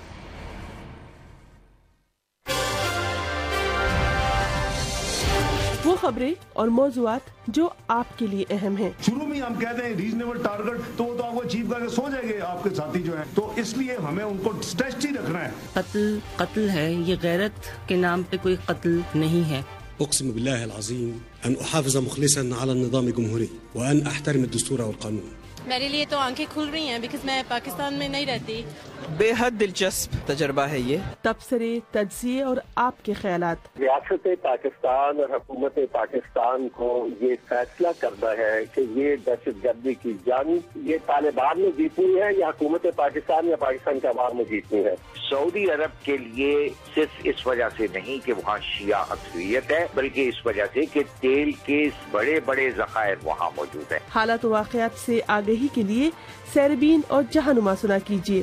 Speaker 12: وہ خبریں اور موضوعات جو آپ کے لیے اہم ہیں.
Speaker 13: شروع میں ہم کہتے ہیں ریزنیبل ٹارگٹ، تو وہ تو آپ کو اچیو کر کے سو جائیں گے آپ کے ساتھی جو ہیں، تو اس لیے ہمیں ان کو اسٹریچ ہی رکھنا ہے.
Speaker 14: قتل قتل ہے، یہ غیرت کے نام پہ کوئی قتل نہیں ہے.
Speaker 15: اقسم بالله العظيم ان احافظ مخلصا على النظام الجمهوري وان احترم الدستور والقانون.
Speaker 16: میرے لیے تو آنکھیں کھل رہی ہیں بیکاز میں پاکستان میں نہیں رہتی.
Speaker 17: بے حد دلچسپ تجربہ ہے یہ.
Speaker 12: تبصرے، تجزیے اور آپ کے خیالات.
Speaker 18: ریاست پاکستان اور حکومت پاکستان کو یہ فیصلہ کرنا ہے کہ یہ دہشت گردی کی جنگ یہ طالبان میں جیتنی ہے یا حکومت پاکستان یا پاکستان کے عوام میں جیتنی ہے.
Speaker 2: سعودی عرب کے لیے صرف اس وجہ سے نہیں کہ وہاں شیعہ اکثریت ہے، بلکہ اس وجہ سے کہ تیل کے بڑے بڑے ذخائر وہاں موجود ہیں.
Speaker 12: حالات و واقعات سے آگہی کے لیے سیربین اور جہانما سنا کیجیے.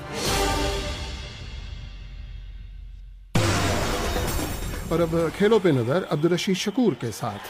Speaker 1: اور اب کھیلوں پہ نظر عبدالرشید شکور کے ساتھ.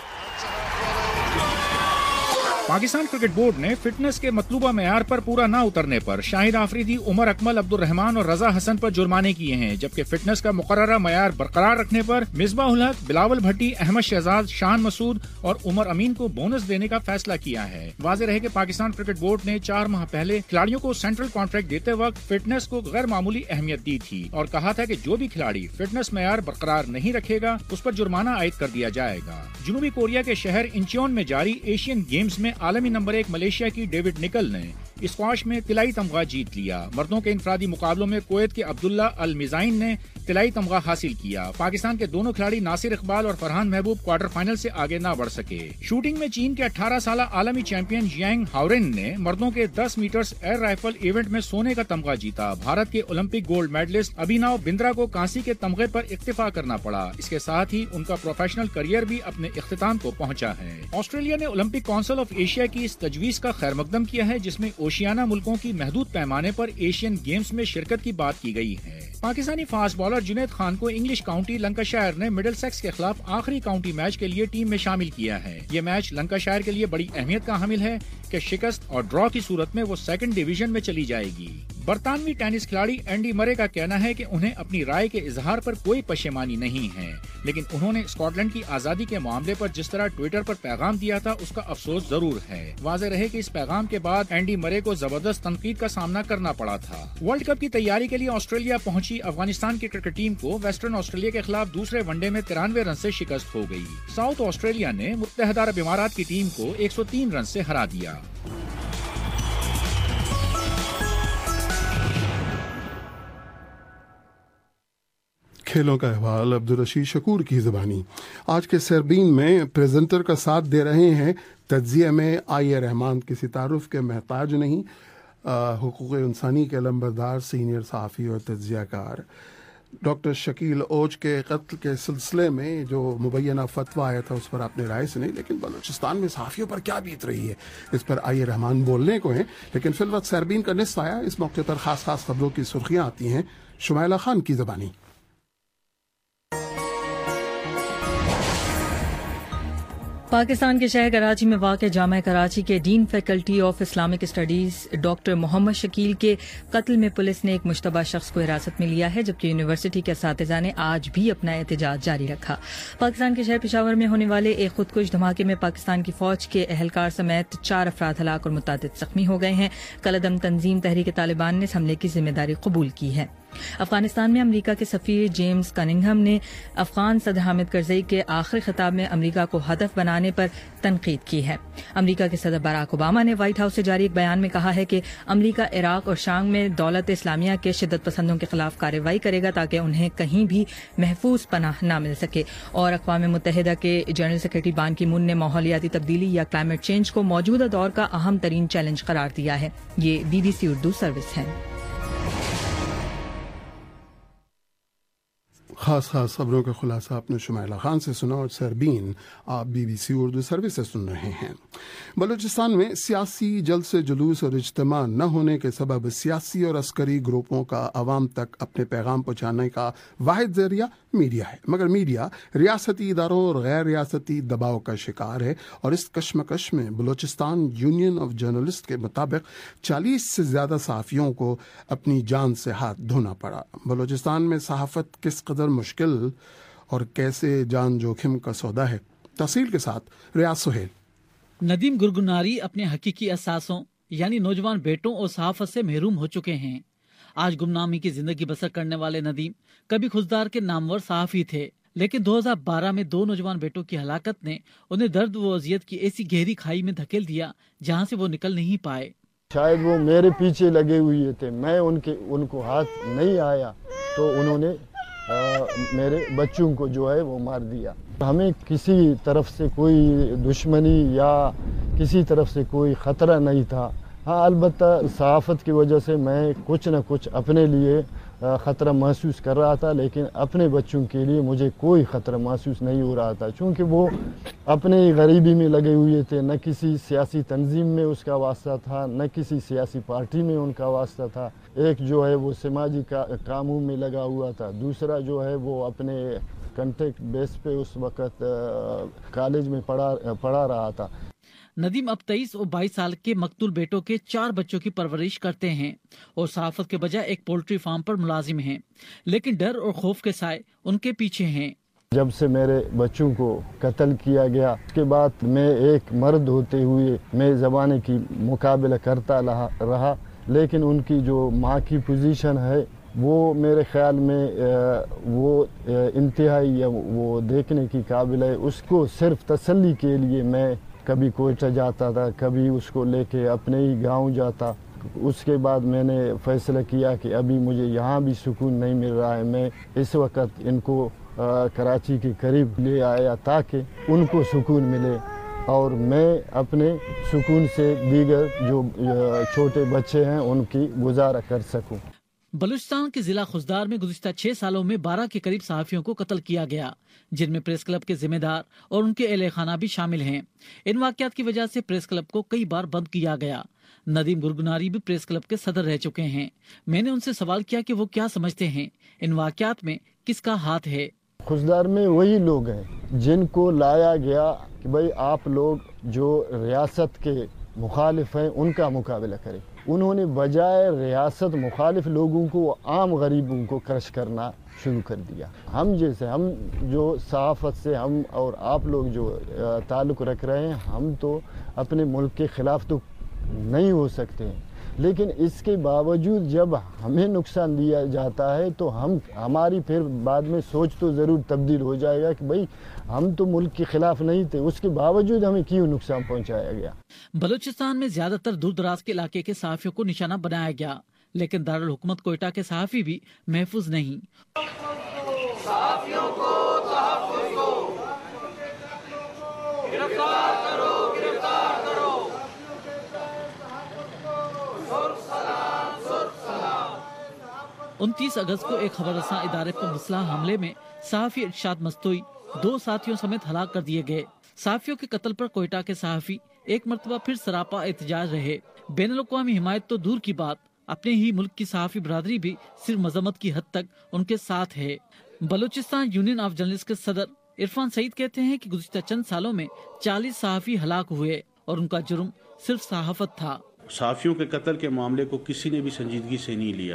Speaker 19: پاکستان کرکٹ بورڈ نے فٹنس کے مطلوبہ معیار پر پورا نہ اترنے پر شاہد آفریدی، عمر اکمل، عبد الرحمان اور رضا حسن پر جرمانے کیے ہیں، جبکہ فٹنس کا مقررہ معیار برقرار رکھنے پر مصباح الحق، بلاول بھٹی، احمد شہزاد، شان مسعود اور عمر امین کو بونس دینے کا فیصلہ کیا ہے. واضح رہے کہ پاکستان کرکٹ بورڈ نے چار ماہ پہلے کھلاڑیوں کو سینٹرل کانٹریکٹ دیتے وقت فٹنس کو غیر معمولی اہمیت دی تھی اور کہا تھا کہ جو بھی کھلاڑی فٹنس معیار برقرار نہیں رکھے گا اس پر جرمانہ عائد کر دیا جائے گا. جنوبی کوریا کے شہر انچیون میں جاری ایشین گیمز میں عالمی نمبر ایک ملیشیا کی ڈیوڈ نکل نے اسکواش میں طلائی تمغہ جیت لیا. مردوں کے انفرادی مقابلوں میں کویت کے عبداللہ المیزائن نے طلائی تمغہ حاصل کیا. پاکستان کے دونوں کھلاڑی ناصر اقبال اور فرحان محبوب کوارٹر فائنل سے آگے نہ بڑھ سکے. شوٹنگ میں چین کے اٹھارہ سالہ عالمی چیمپئن جیانگ ہاورن نے مردوں کے دس میٹرز ایئر رائفل ایونٹ میں سونے کا تمغہ جیتا. بھارت کے Olympic gold medallist Abhinav Bindra کو کانسی کے تمغے پر اکتفا کرنا پڑا. اس کے ساتھ ہی ان کا پروفیشنل کریئر بھی اپنے اختتام کو پہنچا ہے. آسٹریلیا نے اولمپک کونسل آف ایشیا کی اس تجویز کا خیر مقدم کیا ہے جس میں اوشیانہ ملکوں کی محدود پیمانے پر ایشین گیمز میں شرکت کی بات کی گئی ہے. پاکستانی فاسٹ بالر جنید خان کو انگلش کاؤنٹی لنکاشائر نے مڈل سیکس کے خلاف آخری کاؤنٹی میچ کے لیے ٹیم میں شامل کیا ہے. یہ میچ لنکاشائر کے لیے بڑی اہمیت کا حامل ہے کہ شکست اور ڈرا کی صورت میں وہ سیکنڈ ڈویژن میں چلی جائے گی. برطانوی ٹینس کھلاڑی اینڈی مرے کا کہنا ہے کہ انہیں اپنی رائے کے اظہار پر کوئی پشیمانی نہیں ہے، لیکن انہوں نے اسکاٹ لینڈ کی آزادی کے معاملے پر جس طرح ٹویٹر پر پیغام دیا تھا اس کا افسوس ضرور ہے. واضح رہے کہ اس پیغام کے بعد اینڈی مرے کو زبردست تنقید کا سامنا کرنا پڑا تھا. ورلڈ کپ کی تیاری کے لیے آسٹریلیا پہنچی افغانستان کی کرکٹ ٹیم کو ویسٹرن آسٹریلیا کے خلاف دوسرے ون ڈے میں ترانوے رن سے شکست ہو گئی. ساؤتھ آسٹریلیا نے متحدہ عرب امارات کی ٹیم کو ایک سو تین رن سے ہرا دیا.
Speaker 1: کھیلوں کا احوال عبدالرشید شکور کی زبانی. آج کے سربین میں پریزنٹر کا ساتھ دے رہے ہیں تجزیے میں آئی اے رحمان، کسی تعارف کے محتاج نہیں، حقوق انسانی کے علمبردار، سینئر صحافی اور تجزیہ کار. ڈاکٹر شکیل اوج کے قتل کے سلسلے میں جو مبینہ فتویٰ آیا تھا اس پر آپ نے رائے سنی، لیکن بلوچستان میں صحافیوں پر کیا بیت رہی ہے اس پر آئی اے رحمان بولنے کو ہیں. لیکن فی الوقت سربین کا نصف آیا، اس موقع پر خاص خاص خبروں کی سرخیاں آتی ہیں. شمائلہ خان کی زبانی.
Speaker 3: پاکستان کے شہر کراچی میں واقع جامعہ کراچی کے dean faculty of Islamic studies doctor Muhammad Shakeel کے قتل میں پولیس نے ایک مشتبہ شخص کو حراست میں لیا ہے، جبکہ یونیورسٹی کے اساتذہ نے آج بھی اپنا احتجاج جاری رکھا. پاکستان کے شہر پشاور میں ہونے والے ایک خودکش دھماکے میں پاکستان کی فوج کے اہلکار سمیت چار افراد ہلاک اور متعدد زخمی ہو گئے ہیں. کالعدم تنظیم تحریک طالبان نے اس حملے کی ذمہ داری قبول کی ہے. افغانستان میں امریکہ کے سفیر جیمز کننگھم نے افغان صدر حامد کرزئی کے آخری خطاب میں امریکہ کو ہدف بنانے پر تنقید کی ہے۔ امریکہ کے صدر باراک اوباما نے وائٹ ہاؤس سے جاری ایک بیان میں کہا ہے کہ امریکہ عراق اور شام میں دولت اسلامیہ کے شدت پسندوں کے خلاف کارروائی کرے گا تاکہ انہیں کہیں بھی محفوظ پناہ نہ مل سکے، اور اقوام متحدہ کے جنرل سیکرٹری بان کی مون نے ماحولیاتی تبدیلی یا کلائمیٹ چینج کو موجودہ دور کا اہم ترین چیلنج قرار دیا ہے۔ یہ B B C Urdu service ہے۔
Speaker 1: خاص خاص خبروں کا خلاصہ آپ نے شمائلہ خان سے سنا، اور سربین آپ B B C Urdu service سے سن رہے ہیں۔ بلوچستان میں سیاسی جلسے جلوس اور اجتماع نہ ہونے کے سبب سیاسی اور عسکری گروپوں کا عوام تک اپنے پیغام پہنچانے کا واحد ذریعہ میڈیا ہے، مگر میڈیا ریاستی اداروں اور غیر ریاستی دباؤ کا شکار ہے، اور اس کشمکش میں بلوچستان یونین آف جرنلسٹ کے مطابق چالیس سے زیادہ صحافیوں کو اپنی جان سے ہاتھ دھونا پڑا۔ بلوچستان میں صحافت کس قدر مشکل اور کیسے جان جوخم کا سودا ہے، تفصیل کے ساتھ ریاض سہیل۔
Speaker 4: ندیم گرگناری اپنے حقیقی احساسوں یعنی نوجوان بیٹوں اور صحافت سے محروم ہو چکے ہیں۔ آج گمنامی کی زندگی بسر کرنے والے ندیم کبھی خوددار کے نامور صحافی تھے، لیکن دو ہزار بارہ میں دو نوجوان بیٹوں کی ہلاکت نے انہیں درد و اذیت کی ایسی گہری کھائی میں دھکیل دیا جہاں سے وہ نکل نہیں پائے۔
Speaker 20: شاید وہ میرے پیچھے لگے ہوئے تھے، میں ان کے ان کو ہاتھ نہیں آیا تو انہوں نے آ, میرے بچوں کو جو ہے وہ مار دیا۔ ہمیں کسی طرف سے کوئی دشمنی یا کسی طرف سے کوئی خطرہ نہیں تھا، ہاں البتہ صحافت کی وجہ سے میں کچھ نہ کچھ اپنے لیے خطرہ محسوس کر رہا تھا، لیکن اپنے بچوں کے لیے مجھے کوئی خطرہ محسوس نہیں ہو رہا تھا، چونکہ وہ اپنے غریبی میں لگے ہوئے تھے، نہ کسی سیاسی تنظیم میں اس کا واسطہ تھا، نہ کسی سیاسی پارٹی میں ان کا واسطہ تھا۔ ایک جو ہے وہ سماجی کاموں میں لگا ہوا تھا، دوسرا جو ہے وہ اپنے کنٹیکٹ بیس پہ اس وقت کالج میں پڑھا پڑھا رہا تھا۔
Speaker 4: ندیم اب تیئیس اور بائیس سال کے مقتول بیٹوں کے چار بچوں کی پرورش کرتے ہیں اور صحافت کے بجائے ایک پولٹری فارم پر ملازم ہیں، لیکن ڈر اور خوف کے سائے ان کے پیچھے ہیں۔
Speaker 20: جب سے میرے بچوں کو قتل کیا گیا اس کے بعد میں ایک مرد ہوتے ہوئے میں زمانے کی مقابلہ کرتا رہا، لیکن ان کی جو ماں کی پوزیشن ہے وہ میرے خیال میں وہ انتہائی یا وہ دیکھنے کی قابل ہے۔ اس کو صرف تسلی کے لیے میں کبھی کوئٹہ جاتا تھا، کبھی اس کو لے کے اپنے ہی گاؤں جاتا۔ اس کے بعد میں نے فیصلہ کیا کہ ابھی مجھے یہاں بھی سکون نہیں مل رہا ہے، میں اس وقت ان کو کراچی کے قریب لے آیا تاکہ ان کو سکون ملے اور میں اپنے سکون سے دیگر جو چھوٹے بچے ہیں ان کی گزارا کر سکوں۔
Speaker 4: بلوچستان کے ضلع خزدار میں گزشتہ چھ سالوں میں بارہ کے قریب صحافیوں کو قتل کیا گیا، جن میں پریس کلب کے ذمہ دار اور ان کے اہل خانہ بھی شامل ہیں۔ ان واقعات کی وجہ سے پریس کلب کو کئی بار بند کیا گیا۔ ندیم گرگناری بھی پریس کلب کے صدر رہ چکے ہیں۔ میں نے ان سے سوال کیا کہ وہ کیا سمجھتے ہیں، ان واقعات میں کس کا ہاتھ ہے۔
Speaker 20: خزدار میں وہی لوگ ہیں جن کو لایا گیا کہ بھائی آپ لوگ جو ریاست کے مخالف ہیں ان کا مقابلہ کریں، انہوں نے بجائے ریاست مخالف لوگوں کو عام غریبوں کو کرش کرنا شروع کر دیا۔ ہم جیسے ہم جو صحافت سے ہم اور آپ لوگ جو تعلق رکھ رہے ہیں، ہم تو اپنے ملک کے خلاف تو نہیں ہو سکتے ہیں، لیکن اس کے باوجود جب ہمیں نقصان دیا جاتا ہے تو ہم ہماری پھر بعد میں سوچ تو ضرور تبدیل ہو جائے گا کہ بھائی ہم تو ملک کے خلاف نہیں تھے، اس کے باوجود ہمیں کیوں نقصان پہنچایا گیا۔
Speaker 4: بلوچستان میں زیادہ تر دور دراز کے علاقے کے صحافیوں کو نشانہ بنایا گیا، لیکن دارالحکومت کوئٹہ کے صحافی بھی محفوظ نہیں۔ صحافیوں کو تحفظ دو، گرفتار کرو، گرفتار کرو۔ انتیس اگست کو ایک خبر رساں ادارے پر مسلح حملے میں صحافی ارشاد مستوئی دو ساتھیوں سمیت ہلاک کر دیے گئے۔ صحافیوں کے قتل پر کوئٹہ کے صحافی ایک مرتبہ پھر سراپا احتجاج رہے۔ بین الاقوامی حمایت تو دور کی بات، اپنے ہی ملک کی صحافی برادری بھی صرف مذمت کی حد تک ان کے ساتھ ہے۔ بلوچستان یونین آف جرنلسٹ کے صدر عرفان سعید کہتے ہیں کہ گزشتہ چند سالوں میں چالیس صحافی ہلاک ہوئے اور ان کا جرم صرف صحافت تھا۔
Speaker 21: صحافیوں کے قتل کے معاملے کو کسی نے بھی سنجیدگی سے نہیں لیا۔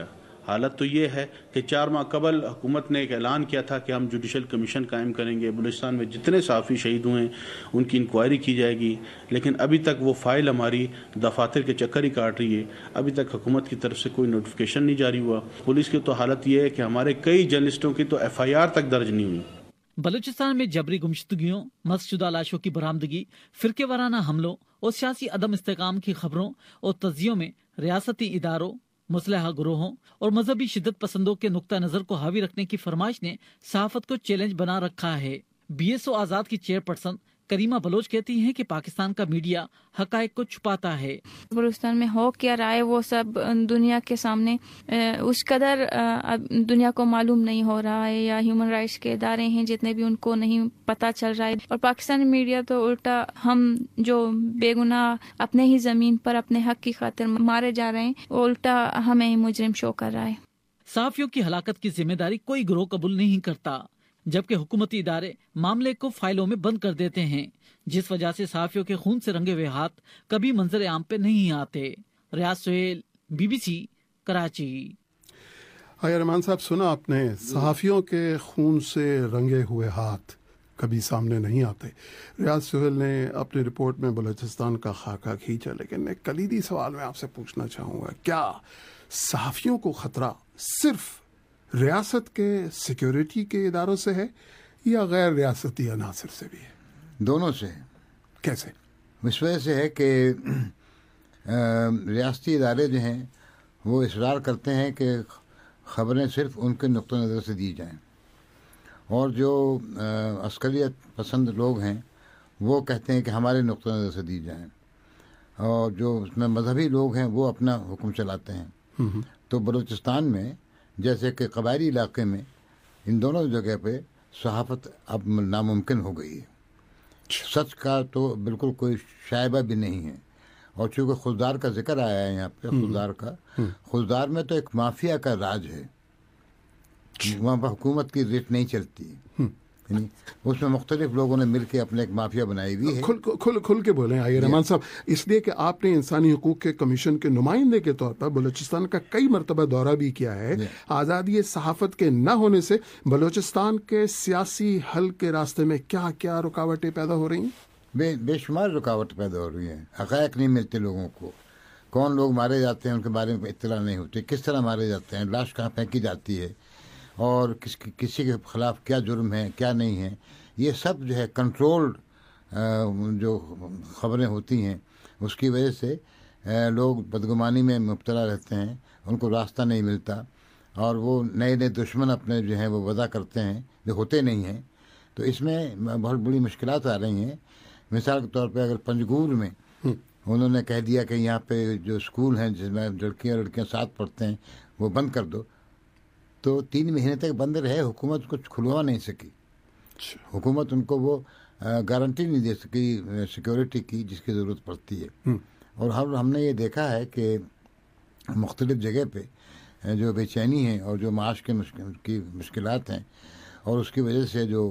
Speaker 21: حالت تو یہ ہے کہ چار ماہ قبل حکومت نے ایک اعلان کیا تھا کہ ہم جوڈیشل کمیشن قائم کریں گے، بلوچستان میں جتنے صحافی شہید ہوئے ہیں ان کی انکوائری کی جائے گی، لیکن ابھی تک وہ فائل ہماری دفاتر کے چکر ہی کاٹ رہی ہے، ابھی تک حکومت کی طرف سے کوئی نوٹیفیکیشن نہیں جاری ہوا۔ پولیس کی تو حالت یہ ہے کہ ہمارے کئی جرنلسٹوں کی تو ایف آئی آر تک درج نہیں ہوئی۔
Speaker 4: بلوچستان میں جبری گمشدگیوں، مسخ شدہ لاشوں کی برآمدگی، فرقے وارانہ حملوں اور سیاسی عدم استحکام کی خبروں اور تجزیوں میں ریاستی اداروں، مسلحہ گروہوں اور مذہبی شدت پسندوں کے نقطہ نظر کو حاوی رکھنے کی فرمائش نے صحافت کو چیلنج بنا رکھا ہے۔ بی ایس او آزاد کی چیئرپرسن کریمہ بلوچ کہتی ہیں کہ پاکستان کا میڈیا حقائق کو چھپاتا ہے۔
Speaker 22: بلوچستان میں ہو کیا رہا ہے وہ سب دنیا کے سامنے اس قدر دنیا کو معلوم نہیں ہو رہا ہے، یا ہیومن رائٹس کے ادارے ہیں جتنے بھی ان کو نہیں پتہ چل رہا ہے، اور پاکستانی میڈیا تو الٹا ہم جو بے گناہ اپنے ہی زمین پر اپنے حق کی خاطر مارے جا رہے ہیں وہ الٹا ہمیں مجرم شو کر رہا ہے۔
Speaker 4: صحافیوں کی ہلاکت کی ذمہ داری کوئی گروہ قبول نہیں کرتا، جبکہ حکومتی ادارے معاملے کو فائلوں میں بند کر دیتے ہیں، جس وجہ سے صحافیوں کے خون سے رنگے ہوئے ہاتھ کبھی منظر عام پہ نہیں آتے۔ Riaz Sohail, B B C, Karachi.
Speaker 1: Rehman صاحب، سنا آپ نے، صحافیوں کے خون سے رنگے ہوئے ہاتھ کبھی سامنے نہیں آتے۔ ریاض سہیل نے اپنی رپورٹ میں بلوچستان کا خاکہ کھینچا، لیکن ایک کلیدی سوال میں آپ سے پوچھنا چاہوں گا، کیا صحافیوں کو خطرہ صرف ریاست کے سیکیورٹی کے اداروں سے ہے یا غیر ریاستی عناصر سے بھی ہے؟
Speaker 11: دونوں سے ہے۔
Speaker 1: کیسے؟
Speaker 11: اس وجہ سے ہے کہ ریاستی ادارے جو ہیں وہ اصرار کرتے ہیں کہ خبریں صرف ان کے نقطہ نظر سے دی جائیں، اور جو عسکریت پسند لوگ ہیں وہ کہتے ہیں کہ ہمارے نقطہ نظر سے دی جائیں، اور جو اس میں مذہبی لوگ ہیں وہ اپنا حکم چلاتے ہیں۔ تو بلوچستان میں جیسے کہ قبائلی علاقے میں ان دونوں جگہ پہ صحافت اب ناممکن ہو گئی ہے۔ سچ کا تو بالکل کوئی شائبہ بھی نہیں ہے، اور چونکہ خوددار کا ذکر آیا ہے یہاں پہ، خوددار کا خوددار میں تو ایک مافیا کا راج ہے، وہاں پر حکومت کی ریٹ نہیں چلتی، اس میں مختلف لوگوں نے مل کے اپنے ایک مافیا بنائی ہوئی ہے۔
Speaker 1: کھل کھل کھل کے بولیں آئیے رحمان صاحب، اس لیے کہ آپ نے انسانی حقوق کے کمیشن کے نمائندے کے طور پر بلوچستان کا کئی مرتبہ دورہ بھی کیا ہے۔ آزادی صحافت کے نہ ہونے سے بلوچستان کے سیاسی حل کے راستے میں کیا کیا رکاوٹیں پیدا ہو رہی ہیں؟
Speaker 11: بے بے شمار رکاوٹ پیدا ہو رہی ہیں۔ حقائق نہیں ملتے لوگوں کو، کون لوگ مارے جاتے ہیں ان کے بارے میں اطلاع نہیں ہوتی، کس طرح مارے جاتے ہیں، لاش کہاں پھینکی جاتی ہے، اور کس کسی کے خلاف کیا جرم ہے کیا نہیں ہے، یہ سب جو ہے کنٹرولڈ جو خبریں ہوتی ہیں، اس کی وجہ سے لوگ بدگمانی میں مبتلا رہتے ہیں، ان کو راستہ نہیں ملتا، اور وہ نئے نئے دشمن اپنے جو ہیں وہ وضع کرتے ہیں جو ہوتے نہیں ہیں۔ تو اس میں بہت بڑی مشکلات آ رہی ہیں۔ مثال کے طور پہ اگر پنجگور میں انہوں نے کہہ دیا کہ یہاں پہ جو اسکول ہیں جس میں لڑکیاں لڑکیاں ساتھ پڑھتے ہیں وہ بند کر دو، تو تین مہینے تک بند رہے، حکومت کچھ کھلوا نہیں سکی، حکومت ان کو وہ گارنٹی نہیں دے سکی سیکیورٹی کی جس کی ضرورت پڑتی ہے۔ اور ہم ہم نے یہ دیکھا ہے کہ مختلف جگہ پہ جو بے چینی ہے اور جو معاش کے مشکل کی مشکلات ہیں، اور اس کی وجہ سے جو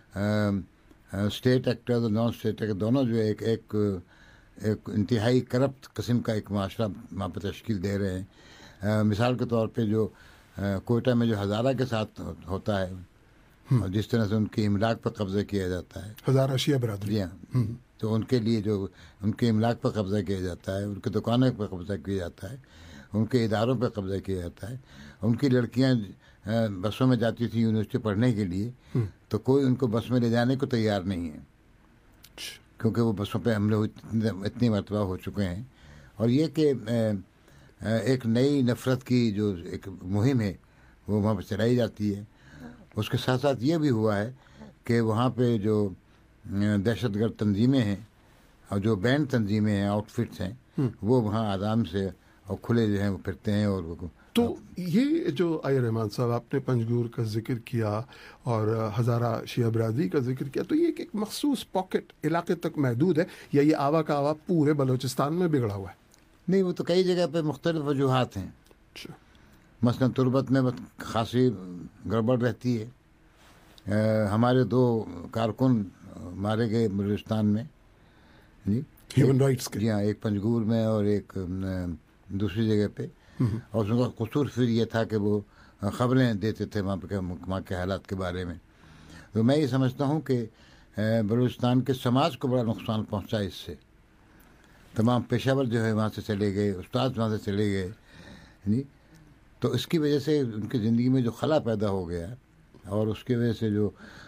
Speaker 11: اسٹیٹ ایکٹرز اور نان اسٹیٹ ایکٹر دونوں جو ایک ایک ایک انتہائی کرپٹ قسم کا ایک معاشرہ وہاں پہ تشکیل دے رہے ہیں۔ مثال کے طور پہ جو کوئٹہ میں جو ہزارہ کے ساتھ ہوتا ہے، اور جس طرح سے ان کی املاک پر قبضہ کیا جاتا ہے،
Speaker 1: ہزارہ شیعہ برادری،
Speaker 11: ہاں، تو ان کے لیے جو ان کے املاک پر قبضہ کیا جاتا ہے، ان کے دکانوں پر قبضہ کیا جاتا ہے، ان کے اداروں پر قبضہ کیا جاتا ہے۔ ان کی لڑکیاں بسوں میں جاتی تھیں یونیورسٹی پڑھنے کے لیے، تو کوئی ان کو بس میں لے جانے کو تیار نہیں ہے، کیونکہ وہ بسوں پہ حملے اتنی مرتبہ ہو چکے ہیں۔ اور یہ کہ ایک نئی نفرت کی جو ایک مہم ہے وہ وہاں پہ چلائی جاتی ہے۔ اس کے ساتھ ساتھ یہ بھی ہوا ہے کہ وہاں پہ جو دہشت گرد تنظیمیں ہیں اور جو بینڈ تنظیمیں ہیں، آؤٹ فٹس ہیں، وہ وہاں آرام سے اور کھلے جو ہیں وہ پھرتے ہیں۔ اور
Speaker 1: تو یہ جو آئی رحمان صاحب آپ نے پنجگور کا ذکر کیا اور ہزارہ شیعہ برادری کا ذکر کیا، تو یہ ایک مخصوص پاکٹ علاقے تک محدود ہے یا یہ آوا کا آوا پورے بلوچستان میں بگڑا ہوا ہے؟
Speaker 11: نہیں، وہ تو کئی جگہ پہ مختلف وجوہات ہیں۔ مثلا تربت میں خاصی گڑبڑ رہتی ہے، ہمارے دو کارکن مارے گئے بلوچستان میں، جی ہیومن رائٹس کے، جی ہاں، ایک پنجگور میں اور ایک دوسری جگہ پہ۔ اور اس کا قصور پھر یہ تھا کہ وہ خبریں دیتے تھے وہاں پہ وہاں کے حالات کے بارے میں. تو میں یہ سمجھتا ہوں کہ بلوچستان کے سماج کو بڑا نقصان پہنچا اس سے. تمام پیشہ ور جو ہے وہاں سے چلے گئے, استاد وہاں سے چلے گئے, جی. تو اس کی وجہ سے ان کی زندگی میں جو خلا پیدا ہو گیا اور اس کی وجہ سے جو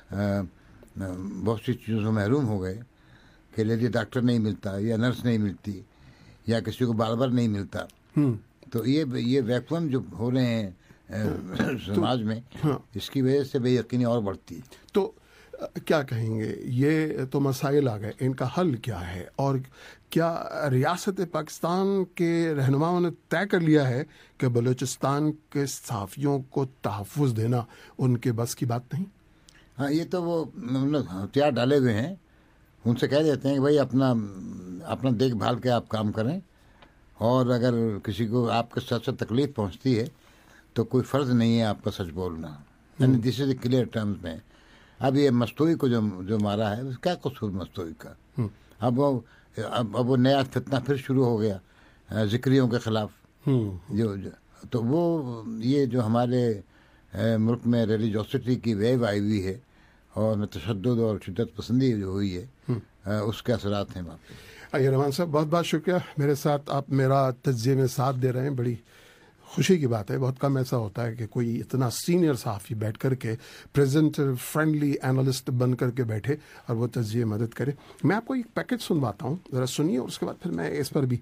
Speaker 11: بہت سی چیزوں سے محروم ہو گئے کہ لیڈی ڈاکٹر نہیں ملتا یا نرس نہیں ملتی یا کسی کو باربر نہیں ملتا, تو یہ یہ ویکوم جو ہو رہے ہیں سماج میں, اس کی وجہ سے بے یقینی اور بڑھتی.
Speaker 1: تو کیا کہیں گے, یہ تو مسائل آ گئے, ان کا حل کیا ہے؟ اور کیا ریاست پاکستان کے رہنماؤں نے طے کر لیا ہے کہ بلوچستان کے صحافیوں کو تحفظ دینا ان کے بس کی بات نہیں؟
Speaker 11: ہاں, یہ تو وہ ہتھیار ڈالے ہوئے ہیں, ان سے کہہ دیتے ہیں کہ بھائی اپنا اپنا دیکھ بھال کے آپ کام کریں, اور اگر کسی کو آپ کے ساتھ ساتھ تکلیف پہنچتی ہے تو کوئی فرض نہیں ہے آپ کا سچ بولنا. یعنی دس از اے کلیئر ٹرمز میں. اب یہ مستوی کو جو جو مارا ہے کیا قصور مستوی کا؟ اب وہ اب اب وہ نیا فتنہ پھر شروع ہو گیا ذکریوں کے خلاف. جو تو وہ یہ جو ہمارے ملک میں ریلیجوسٹی کی ویو آئی ہوئی ہے اور تشدد اور شدت پسندی جو ہوئی ہے, اس کے اثرات ہیں وہاں پہ.
Speaker 1: آئیے رحمان صاحب, بہت بہت شکریہ, میرے ساتھ آپ میرا تجزیے میں ساتھ دے رہے ہیں. بڑی خوشی کی بات ہے, بہت کم ایسا ہوتا ہے کہ کوئی اتنا سینئر صحافی بیٹھ کر کے پریزنٹر فرینڈلی اینالسٹ بن کر کے بیٹھے اور وہ تجزیے مدد کرے. میں آپ کو ایک پیکج سنواتا ہوں, ذرا سنیے, اور اس کے بعد پھر میں اس پر بھی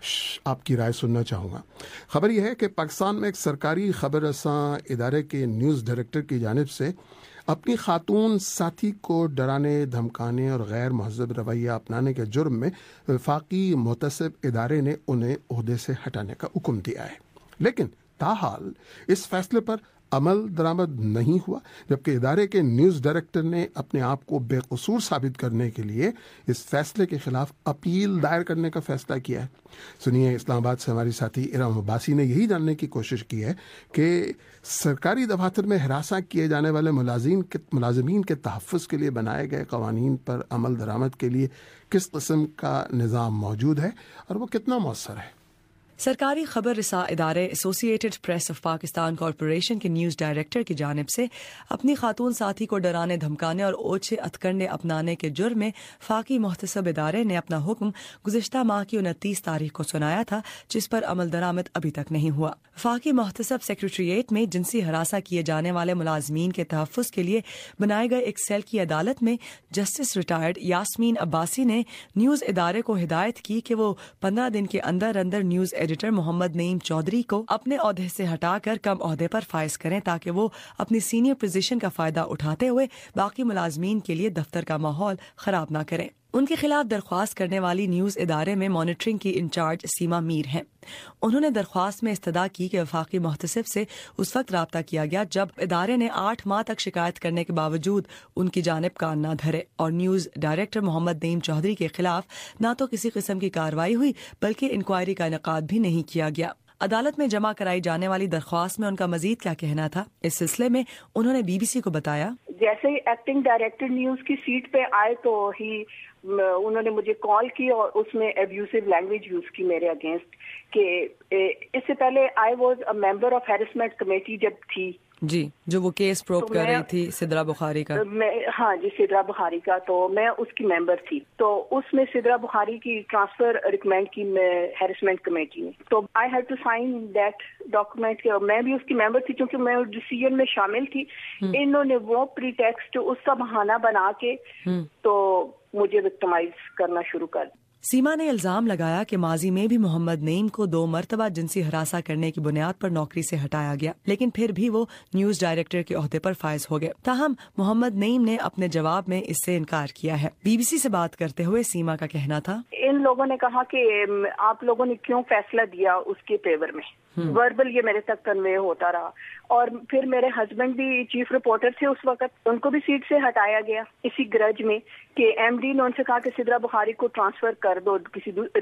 Speaker 1: آپ کی رائے سننا چاہوں گا. خبر یہ ہے کہ پاکستان میں ایک سرکاری خبر رساں ادارے کے نیوز ڈائریکٹر کی جانب سے اپنی خاتون ساتھی کو ڈرانے دھمکانے اور غیر مہذب رویہ اپنانے کے جرم میں وفاقی محتسب ادارے نے انہیں عہدے سے ہٹانے کا حکم دیا ہے. لیکن تاحال اس فیصلے پر عمل درآمد نہیں ہوا, جبکہ ادارے کے نیوز ڈائریکٹر نے اپنے آپ کو بے قصور ثابت کرنے کے لیے اس فیصلے کے خلاف اپیل دائر کرنے کا فیصلہ کیا ہے. سنیے, اسلام آباد سے ہماری ساتھی ارم عباسی نے یہی جاننے کی کوشش کی ہے کہ سرکاری دفاتر میں ہراساں کیے جانے والے ملازمین کے ملازمین کے تحفظ کے لیے بنائے گئے قوانین پر عمل درآمد کے لیے کس قسم کا نظام موجود ہے اور وہ کتنا مؤثر ہے.
Speaker 5: سرکاری خبر رساں ادارے associated press of Pakistan corporation کے نیوز ڈائریکٹر کی جانب سے اپنی خاتون ساتھی کو ڈرانے دھمکانے اور اوچھے ہتھکنڈے اپنانے کے جرم میں وفاقی محتسب ادارے نے اپنا حکم گزشتہ ماہ کی انتیس تاریخ کو سنایا تھا, جس پر عمل درآمد ابھی تک نہیں ہوا. وفاقی محتسب سیکریٹریٹ میں جنسی ہراساں کیے جانے والے ملازمین کے تحفظ کے لیے بنائے گئے ایک سیل کی عدالت میں جسٹس ریٹائرڈ یاسمین عباسی نے نیوز ادارے کو ہدایت کی کہ وہ پندرہ دن کے اندر اندر نیوز ایڈیٹر محمد نعیم چودھری کو اپنے عہدے سے ہٹا کر کم عہدے پر فائز کریں, تاکہ وہ اپنی سینئر پوزیشن کا فائدہ اٹھاتے ہوئے باقی ملازمین کے لیے دفتر کا ماحول خراب نہ کریں. ان کے خلاف درخواست کرنے والی نیوز ادارے میں مانیٹرنگ کی انچارج سیما میر ہیں. انہوں نے درخواست میں استدعا کی کہ وفاقی محتسب سے اس وقت رابطہ کیا گیا جب ادارے نے آٹھ ماہ تک شکایت کرنے کے باوجود ان کی جانب کان نہ دھرے, اور نیوز ڈائریکٹر محمد نعیم چودھری کے خلاف نہ تو کسی قسم کی کارروائی ہوئی بلکہ انکوائری کا انعقاد بھی نہیں کیا گیا. عدالت میں جمع کرائی جانے والی درخواست میں ان کا مزید کیا کہنا تھا, اس سلسلے میں انہوں نے بی بی سی کو بتایا.
Speaker 6: جیسے ہی ایکٹنگ ڈائریکٹر نیوز کی سیٹ پہ آئے تو ہی انہوں نے مجھے کال کی اور اس میں ایبیوسو لینگویج یوز کی میرے اگینسٹ, کہ اس سے پہلے I was a member of harassment committee جب تھی,
Speaker 5: جی, جو وہ کیس پروب کر رہی تھی سدرا بخاری کا.
Speaker 6: میں ہاں جی سدرا بخاری کا, تو میں اس کی ممبر تھی. تو اس میں سدرا بخاری کی ٹرانسفر ریکمینڈ کی ہیرسمنٹ کمیٹی نے, تو I had to sign that document. میں بھی اس کی ممبر تھی کیونکہ میں ڈیسیژن میں شامل تھی. انہوں نے وہ پری ٹیکسٹ اس کا بہانہ بنا کے تو مجھے وکٹمائز کرنا شروع کر دیا.
Speaker 5: سیما نے الزام لگایا کہ ماضی میں بھی محمد نعیم کو دو مرتبہ جنسی ہراساں کرنے کی بنیاد پر نوکری سے ہٹایا گیا, لیکن پھر بھی وہ نیوز ڈائریکٹر کے عہدے پر فائز ہو گئے. تاہم محمد نعیم نے اپنے جواب میں اس سے انکار کیا ہے. بی بی سی سے بات کرتے ہوئے سیما کا کہنا تھا,
Speaker 6: ان لوگوں نے کہا کہ آپ لوگوں نے کیوں فیصلہ دیا اس کے فیور میں, وربل یہ میرے تک کنوے ہوتا رہا. اور پھر میرے ہسبینڈ بھی چیف رپورٹر تھے اس وقت, ان کو بھی سیٹ سے ہٹایا گیا اسی گرج میں کہ ایم ڈی نے ان سے کہا کہ سدرا بخاری کو ٹرانسفر کر دو کسی ریلیف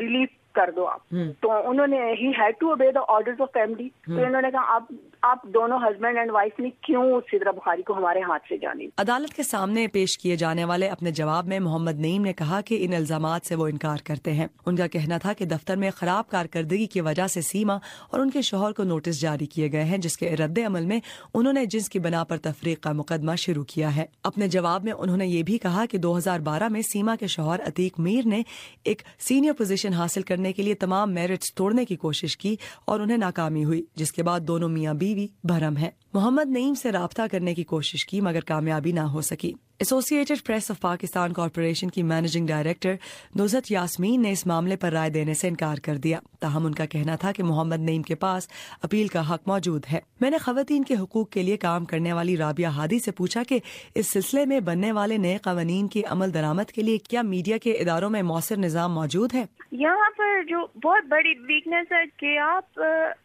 Speaker 6: کر دو آپ. تو انہوں نے ہی had to obey the orders of family. تو انہوں نے کہا آپ آپ دونوں ہسبینڈ اینڈ وائف نے کیوں سدرا بخاری کو ہمارے ہاتھ سے جانی.
Speaker 5: عدالت کے سامنے پیش کیے جانے والے اپنے جواب میں محمد نعیم نے کہا کہ ان الزامات سے وہ انکار کرتے ہیں. ان کا کہنا تھا کہ دفتر میں خراب کارکردگی کی وجہ سے سیما اور ان کے شوہر کو نوٹس جاری کیے گئے ہیں، جس کے رد عمل میں انہوں نے جنس کی بنا پر تفریق کا مقدمہ شروع کیا ہے. اپنے جواب میں انہوں نے یہ بھی کہا کہ دو ہزار بارہ میں سیما کے شوہر عتیق میر نے ایک سینئر پوزیشن حاصل کرنے کے لیے تمام میرٹس توڑنے کی کوشش کی اور انہیں ناکامی ہوئی، جس کے بعد دونوں میاں بیوی بھرم ہیں. محمد نعیم سے رابطہ کرنے کی کوشش کی مگر کامیابی نہ ہو سکی. Associated press of Pakistan corporation کی مینیجنگ ڈائریکٹر نزہت یاسمین نے اس معاملے پر رائے دینے سے انکار کر دیا. تاہم ان کا کہنا تھا کہ محمد نعیم کے پاس اپیل کا حق موجود ہے. میں نے خواتین کے حقوق کے لیے کام کرنے والی رابعہ ہادی سے پوچھا کہ اس سلسلے میں بننے والے نئے قوانین کی عمل درآمد کے لیے کیا میڈیا کے اداروں میں مؤثر نظام موجود ہے.
Speaker 7: یہاں پر جو بہت بڑی ویکنیس ہے کہ آپ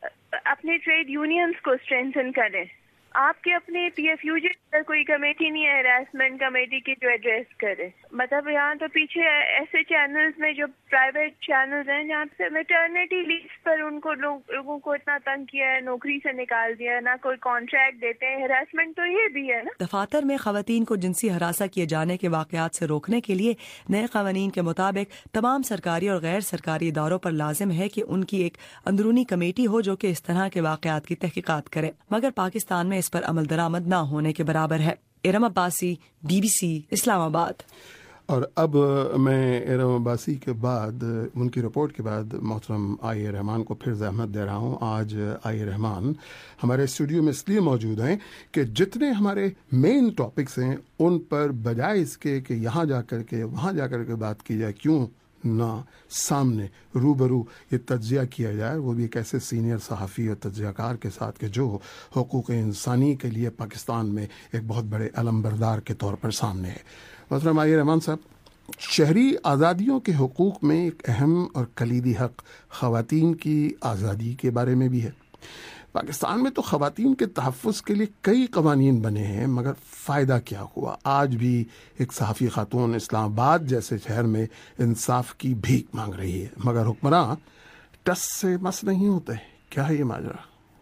Speaker 7: اپنے ٹریڈ یونینز کو اسٹرینتھن کریں. آپ کے اپنے پی ایف یو جی کوئی کمیٹی نہیں ہے ہراسمنٹ کمیٹی کی جو ایڈریس کرے. مطلب یہاں تو پیچھے ایسے چینلز میں جو پرائیویٹ چینلز ہیں جہاں سے میٹرنیٹی لیوز پر ان کو لوگوں کو اتنا تنگ کیا ہے، نوکری سے نکال دیا ہے، نہ کوئی کانٹریکٹ دیتے ہیں. ہراسمنٹ تو یہ بھی ہے نا.
Speaker 5: دفاتر میں خواتین کو جنسی ہراساں کیے جانے کے واقعات سے روکنے کے لیے نئے قوانین کے مطابق تمام سرکاری اور غیر سرکاری اداروں پر لازم ہے کہ ان کی ایک اندرونی کمیٹی ہو جو کہ اس طرح کے واقعات کی تحقیقات کرے، مگر پاکستان میں اس پر عمل درآمد نہ ہونے کے برابر ہے. Iram Abbasi, B B C, Islamabad.
Speaker 1: اور اب میں ارم عباسی کے بعد ان کی رپورٹ کے بعد محترم آئی رحمان کو پھر زحمت دے رہا ہوں. آج آئی رحمان ہمارے اسٹوڈیو میں اس لیے موجود ہیں کہ جتنے ہمارے مین ٹاپکس ہیں ان پر بجائے اس کے کہ یہاں جا کر کے وہاں جا کر کے بات کی جائے، کیوں نہ سامنے روبرو یہ تجزیہ کیا جائے، وہ بھی ایک ایسے سینئر صحافی اور تجزیہ کار کے ساتھ کہ جو حقوق انسانی کے لیے پاکستان میں ایک بہت بڑے علم بردار کے طور پر سامنے ہے. محترم آئی رحمان صاحب، شہری آزادیوں کے حقوق میں ایک اہم اور کلیدی حق خواتین کی آزادی کے بارے میں بھی ہے. پاکستان میں تو خواتین کے تحفظ کے لیے کئی قوانین بنے ہیں، مگر فائدہ کیا ہوا؟ آج بھی ایک صحافی خاتون اسلام آباد جیسے شہر میں انصاف کی بھیک مانگ رہی ہے، مگر حکمراں ٹس سے مس نہیں ہوتے. کیا ہے یہ ماجرا؟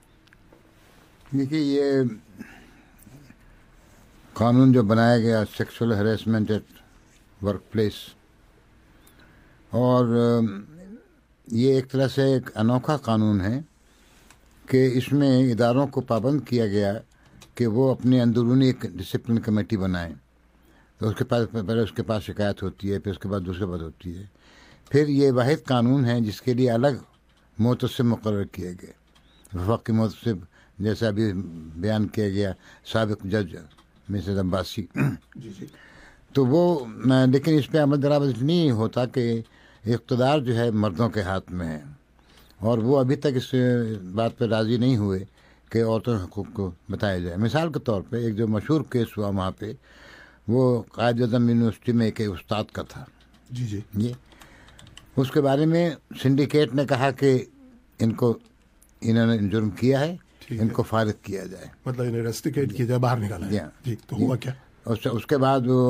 Speaker 11: دیکھیے، یہ قانون جو بنایا گیا sexual harassment at workplace, اور یہ ایک طرح سے ایک انوکھا قانون ہے کہ اس میں اداروں کو پابند کیا گیا کہ وہ اپنے اندرونی ایک ڈسپلن کمیٹی بنائیں. تو اس کے پاس پہلے اس کے پاس شکایت ہوتی ہے، پھر اس کے بعد دوسرے بات ہوتی ہے. پھر یہ واحد قانون ہے جس کے لیے الگ محتسب مقرر کیے گئے. وفاقی محتسب جیسا ابھی بیان کیا گیا سابق جج مسز عباسی. تو وہ لیکن اس پہ عمل درآمد نہیں ہوتا کہ اقتدار جو ہے مردوں کے ہاتھ میں ہے، اور وہ ابھی تک اس بات پہ راضی نہیں ہوئے کہ عورتوں کے حقوق کو بتایا جائے. مثال کے طور پہ ایک جو مشہور کیس ہوا وہاں پہ، وہ قائد اعظم یونیورسٹی میں ایک استاد کا تھا.
Speaker 1: جی جی
Speaker 11: یہ اس کے بارے میں سنڈیکیٹ نے کہا کہ ان کو انہوں نے جرم کیا ہے، ان کو فارغ کیا جائے،
Speaker 1: مطلب انہیں ریسٹیکیٹ کیا جائے، باہر نکالا جائے. جی تو ہوا کیا؟ اس کے بعد وہ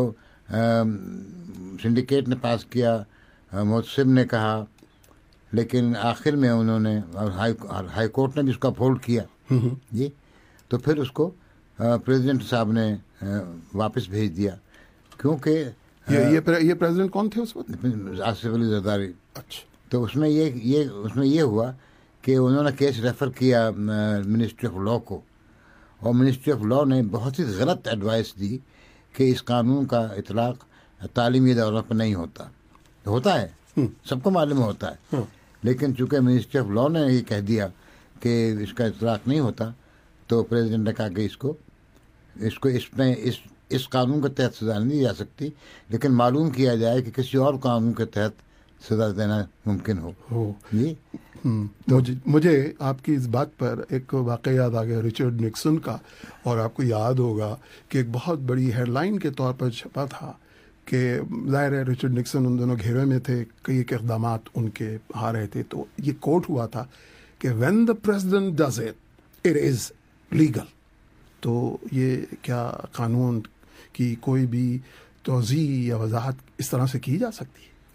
Speaker 1: سنڈیکیٹ نے پاس کیا، محتسب نے کہا، لیکن آخر میں انہوں نے ہائی کورٹ نے بھی اس کا اپہولڈ کیا. جی تو پھر اس کو پریزیڈنٹ صاحب نے واپس بھیج دیا، کیونکہ یہ پریزیڈنٹ کون تھے اس وقت؟
Speaker 11: آصف علی زرداری.
Speaker 1: اچھا.
Speaker 11: تو اس میں یہ یہ اس میں یہ ہوا کہ انہوں نے کیس ریفر کیا منسٹری آف لاء کو، اور منسٹری آف لاء نے بہت ہی غلط ایڈوائس دی کہ اس قانون کا اطلاق تعلیمی اداروں پر نہیں ہوتا. ہوتا ہے، سب کو معلوم ہوتا ہے، لیکن چونکہ منسٹری آف لاء نے یہ کہہ دیا کہ اس کا اطلاق نہیں ہوتا، تو پریزیڈنٹ نے کہا کہ اس کو اس کو اس میں اس اس قانون کے تحت سزا نہیں دی جا سکتی، لیکن معلوم کیا جائے کہ کسی اور قانون کے تحت سزا دینا ممکن ہو. جی
Speaker 1: مجھے آپ کی اس بات پر ایک واقعہ یاد آ گیا رچرڈ نکسن کا، اور آپ کو یاد ہوگا کہ ایک بہت بڑی ہیڈ لائن کے طور پر چھپا تھا کہ ظاہر ہے رچرڈ نکسن ان دونوں گھیرے میں تھے، کئی ایک اقدامات ان کے آ رہے تھے، تو یہ کوٹ ہوا تھا کہ when the president does it it is legal. تو یہ کیا قانون کی کوئی بھی توضیح یا وضاحت اس طرح سے کی جا سکتی ہے؟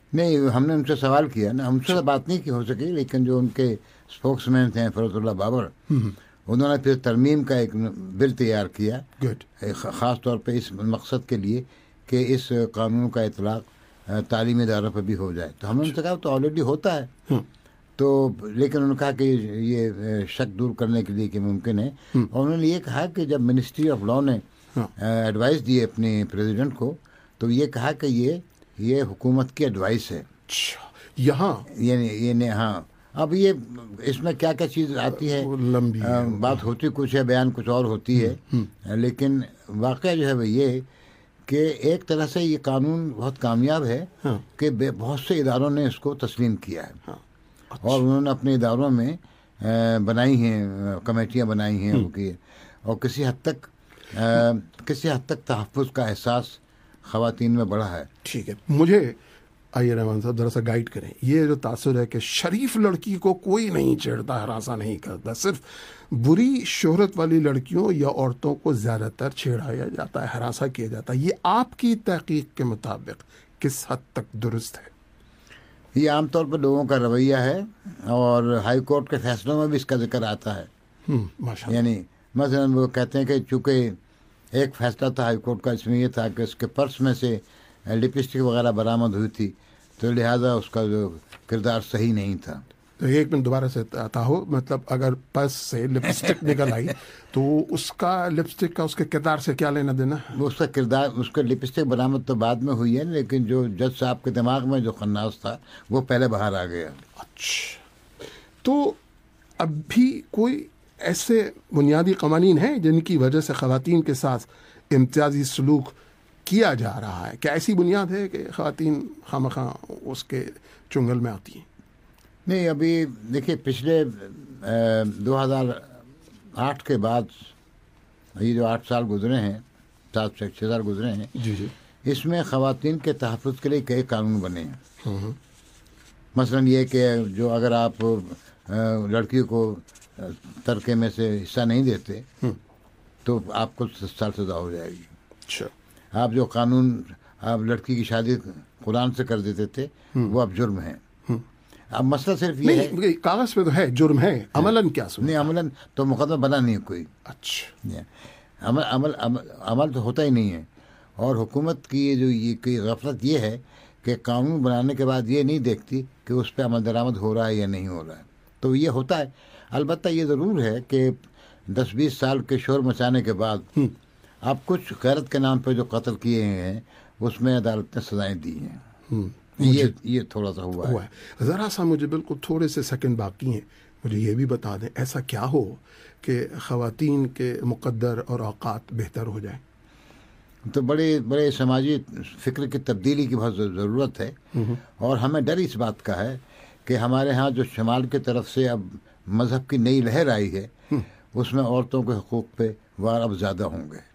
Speaker 11: نہیں ہم نے ان سے سوال کیا نا, ہم سے بات نہیں کی ہو سکی, لیکن جو ان کے اسپوکس مین تھے فیروز اللہ بابر, انہوں نے پھر ترمیم کا ایک بل تیار کیا خاص طور پہ اس مقصد کے لیے کہ اس قانون کا اطلاق تعلیمی اداروں پر بھی ہو جائے. تو ہم نے ان سے کہا تو آلریڈی ہوتا ہے, تو لیکن انہوں نے کہا کہ یہ شک دور کرنے کے لیے کہ ممکن ہے, اور انہوں نے یہ کہا کہ جب منسٹری آف لاء نے ایڈوائس دی اپنے پریزیڈنٹ کو, تو یہ کہا کہ یہ یہ حکومت کی ایڈوائس ہے
Speaker 1: یہاں,
Speaker 11: یعنی یہ ہاں. اب یہ اس میں کیا کیا چیز آتی ہے,
Speaker 1: لمبی
Speaker 11: بات ہوتی کچھ ہے, بیان کچھ اور ہوتی ہے, لیکن واقعہ جو ہے وہ یہ کہ ایک طرح سے یہ قانون بہت کامیاب ہے کہ بہت سے اداروں نے اس کو تسلیم کیا ہے, اور انہوں نے اپنے اداروں میں بنائی ہیں, کمیٹیاں بنائی ہیں وہ کی, اور کسی حد تک کسی حد تک تحفظ کا احساس خواتین میں بڑھا ہے.
Speaker 1: ٹھیک ہے, مجھے آئیے رحمان صاحب ذرا سا گائیڈ کریں. یہ جو تاثر ہے کہ شریف لڑکی کو کوئی نہیں چھیڑتا, ہراساں نہیں کرتا, صرف بری شہرت والی لڑکیوں یا عورتوں کو زیادہ تر چھیڑایا جاتا ہے, ہراساں کیا جاتا ہے, یہ آپ کی تحقیق کے مطابق کس حد تک درست ہے؟
Speaker 11: یہ عام طور پر لوگوں کا رویہ ہے, اور ہائی کورٹ کے فیصلوں میں بھی اس کا ذکر آتا ہے. یعنی مثلاً وہ کہتے ہیں کہ چونکہ ایک فیصلہ تھا ہائی کورٹ کا, اس میں یہ تھا کہ اس کے پرس میں سے لپسٹک وغیرہ برآمد ہوئی تھی, تو لہٰذا اس کا جو کردار صحیح نہیں تھا.
Speaker 1: تو ایک منٹ دوبارہ سے آتا ہو, مطلب اگر پرس سے لپسٹک نکل آئی تو اس کا لپسٹک کا اس کے کردار سے کیا لینا دینا؟
Speaker 11: اس کا کردار, اس کا لپسٹک برآمد تو بعد میں ہوئی ہے, لیکن جو جج صاحب کے دماغ میں جو خناس تھا وہ پہلے باہر آ گیا.
Speaker 1: اچھا, تو اب بھی کوئی ایسے بنیادی قوانین ہیں جن کی وجہ سے خواتین کے ساتھ امتیازی سلوک کیا جا رہا ہے؟ کیا ایسی بنیاد ہے کہ خواتین خامخواہ اس کے چنگل میں آتی ہیں؟
Speaker 11: نہیں, ابھی دیکھیے پچھلے دو ہزار آٹھ کے بعد یہ جو آٹھ سال گزرے ہیں, سات سے چھ سال گزرے ہیں,
Speaker 1: جی جی
Speaker 11: اس میں خواتین کے تحفظ کے لیے کئی قانون بنے ہیں. مثلاً یہ کہ جو اگر آپ لڑکی کو ترکے میں سے حصہ نہیں دیتے تو آپ کو دس سال سزا ہو جائے گی.
Speaker 1: اچھا,
Speaker 11: آپ جو قانون آپ لڑکی کی شادی قرآن سے کر دیتے تھے وہ اب جرم ہے. اب مسئلہ صرف یہ ہے,
Speaker 1: کاغذ پہ تو ہے جرم ہے, عملاً کیا سن؟
Speaker 11: نہیں, عملاً تو مقدمہ بنا نہیں کوئی.
Speaker 1: اچھا,
Speaker 11: عمل عمل عمل تو ہوتا ہی نہیں ہے. اور حکومت کی جو یہ غفلت یہ ہے کہ قانون بنانے کے بعد یہ نہیں دیکھتی کہ اس پہ عمل درآمد ہو رہا ہے یا نہیں ہو رہا ہے. تو یہ ہوتا ہے. البتہ یہ ضرور ہے کہ دس بیس سال کے شور مچانے کے بعد اب کچھ غیرت کے نام پہ جو قتل کیے ہیں اس میں عدالت نے سزائیں دی ہیں. یہ یہ تھوڑا سا ہوا ہے.
Speaker 1: ذرا سا مجھے بالکل تھوڑے سے سیکنڈ باقی ہیں, مجھے یہ بھی بتا دیں ایسا کیا ہو کہ خواتین کے مقدر اور اوقات بہتر ہو جائیں؟
Speaker 11: تو بڑے بڑے سماجی فکر کی تبدیلی کی بہت ضرورت ہے, اور ہمیں ڈر اس بات کا ہے کہ ہمارے ہاں جو شمال کی طرف سے اب مذہب کی نئی لہر آئی ہے اس میں عورتوں کے حقوق پہ وار اب زیادہ ہوں گے.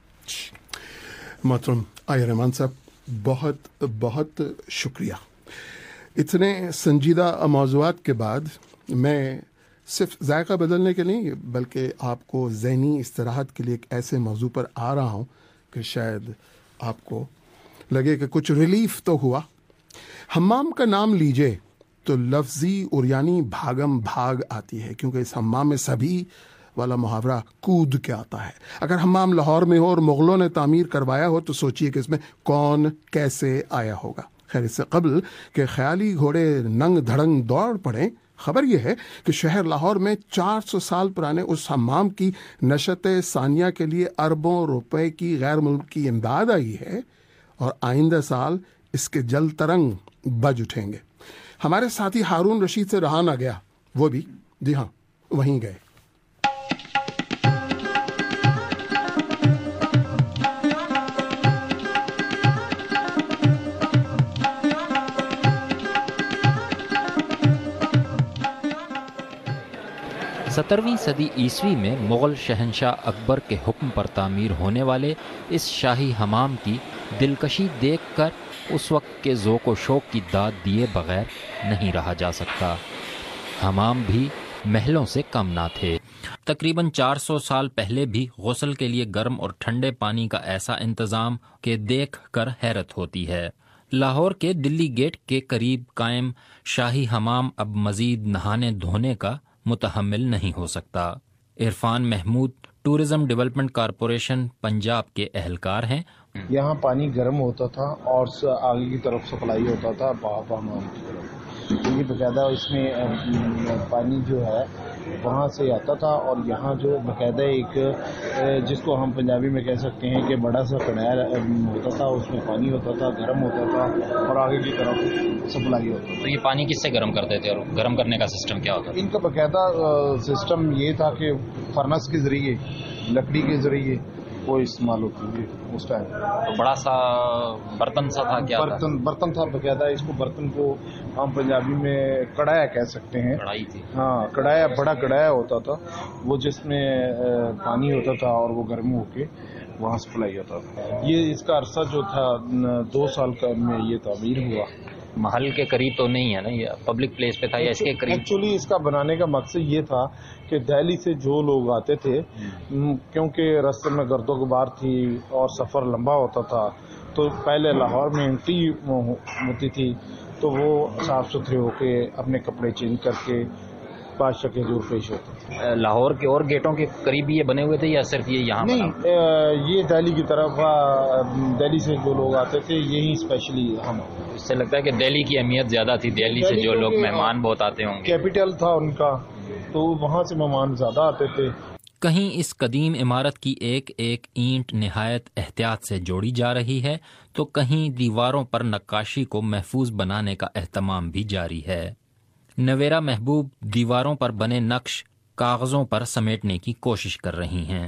Speaker 1: محترم آئے رحمان صاحب, بہت بہت شکریہ. اتنے سنجیدہ موضوعات کے بعد میں صرف ذائقہ بدلنے کے نہیں بلکہ آپ کو ذہنی استراحت کے لیے ایک ایسے موضوع پر آ رہا ہوں کہ شاید آپ کو لگے کہ کچھ ریلیف تو ہوا. حمام کا نام لیجئے تو لفظی اور یعنی بھاگم بھاگ آتی ہے, کیونکہ اس حمام میں سبھی والا محاورہ کود کے آتا ہے. اگر حمام لاہور میں ہو اور مغلوں نے تعمیر کروایا ہو تو سوچئے کہ اس میں کون کیسے آیا ہوگا. خیر, اس سے قبل کہ خیالی گھوڑے ننگ دھڑنگ دوڑ پڑیں, خبر یہ ہے کہ شہر لاہور میں چار سو سال پرانے اس حمام کی نشت ثانیہ کے لیے اربوں روپے کی غیر ملکی امداد آئی ہے, اور آئندہ سال اس کے جل ترنگ بج اٹھیں گے. ہمارے ساتھی ہارون رشید سے رہا نہ گیا, وہ بھی جی ہاں وہیں گئے.
Speaker 8: سترہویں صدی عیسوی میں مغل شہنشاہ اکبر کے حکم پر تعمیر ہونے والے اس شاہی حمام کی دلکشی دیکھ کر اس وقت کے ذوق و شوق کی داد دیے بغیر نہیں رہا جا سکتا. حمام بھی محلوں سے کم نہ تھے. تقریباً چار سو سال پہلے بھی غسل کے لیے گرم اور ٹھنڈے پانی کا ایسا انتظام کہ دیکھ کر حیرت ہوتی ہے. لاہور کے دلی گیٹ کے قریب قائم شاہی حمام اب مزید نہانے دھونے کا متحمل نہیں ہو سکتا۔ Irfan Mahmood tourism development corporation Punjab کے اہلکار ہیں۔
Speaker 9: یہاں پانی گرم ہوتا تھا اور آگے کی طرف سپلائی ہوتا تھا بہاف حمام کی طرف، یہ باقاعدہ اس میں پانی جو ہے وہاں سے آتا تھا، اور یہاں جو باقاعدہ ایک جس کو ہم پنجابی میں کہہ سکتے ہیں کہ بڑا سا کڑایا ہوتا تھا، اس میں پانی ہوتا تھا، گرم ہوتا تھا اور آگے کی طرف سپلائی ہوتا تھا۔
Speaker 8: تو یہ پانی کس سے گرم کرتے تھے اور گرم کرنے کا سسٹم کیا ہوتا تھا؟
Speaker 9: ان کا باقاعدہ سسٹم یہ تھا کہ فرنس کے ذریعے، لکڑی کے ذریعے وہ استعمال ہوتی ہے اس ٹائم۔
Speaker 8: تو بڑا سا برتن سا تھا کیا؟
Speaker 9: برتن برتن تھا باقاعدہ، اس کو برتن کو ہم پنجابی میں کڑایا کہہ سکتے ہیں۔
Speaker 8: کڑائی تھی،
Speaker 9: ہاں کڑایا، بڑا کڑایا ہوتا تھا وہ، جس میں پانی ہوتا تھا اور وہ گرم ہو کے وہاں سپلائی ہوتا تھا۔ یہ اس کا عرصہ جو تھا دو سال کا میں یہ تعمیر ہوا۔
Speaker 8: محل کے قریب تو نہیں ہے نا، یہ پبلک پلیس پہ تھا یا اس کے قریب؟
Speaker 9: ایکچولی اس کا بنانے کا مقصد یہ تھا کہ دہلی سے جو لوگ آتے تھے، کیونکہ راستے میں گرد و غبار تھی اور سفر لمبا ہوتا تھا، تو پہلے لاہور میں انٹری ہوتی تھی تو وہ صاف ستھرے ہو کے اپنے کپڑے چینج کر کے بادشاہ کے حضور پیش ہوتے تھے۔
Speaker 8: لاہور کے اور گیٹوں کے قریب یہ بنے ہوئے تھے یا صرف یہ یہاں؟
Speaker 9: نہیں، یہ دہلی کی طرف، دہلی سے جو لوگ آتے تھے یہی اسپیشلی ہم۔
Speaker 8: اس سے لگتا ہے کہ دہلی کی اہمیت زیادہ تھی، دہلی سے جو لوگ مہمان بہت آتے ہوں گے،
Speaker 9: کیپٹل تھا ان کا، تو وہاں سے مہمان زیادہ آتے تھے۔
Speaker 8: کہیں اس قدیم عمارت کی ایک ایک اینٹ نہایت احتیاط سے جوڑی جا رہی ہے تو کہیں دیواروں پر نقاشی کو محفوظ بنانے کا اہتمام بھی جاری ہے۔ نویرا محبوب دیواروں پر بنے نقش کاغذوں پر سمیٹنے کی کوشش کر رہی ہیں۔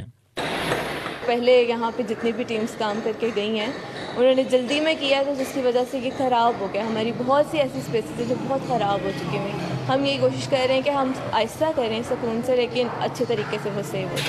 Speaker 10: پہلے یہاں پہ جتنی بھی ٹیمز کام کر کے گئی ہیں انہوں نے جلدی میں کیا تو جس کی وجہ سے یہ خراب ہو گیا۔ ہماری بہت سی ایسی اسپیسیز ہیں جو بہت خراب ہو چکی ہیں۔ ہم یہی کوشش کر رہے ہیں کہ ہم آہستہ کریں سکون سے، لیکن اچھے طریقے سے وہ سیو ہو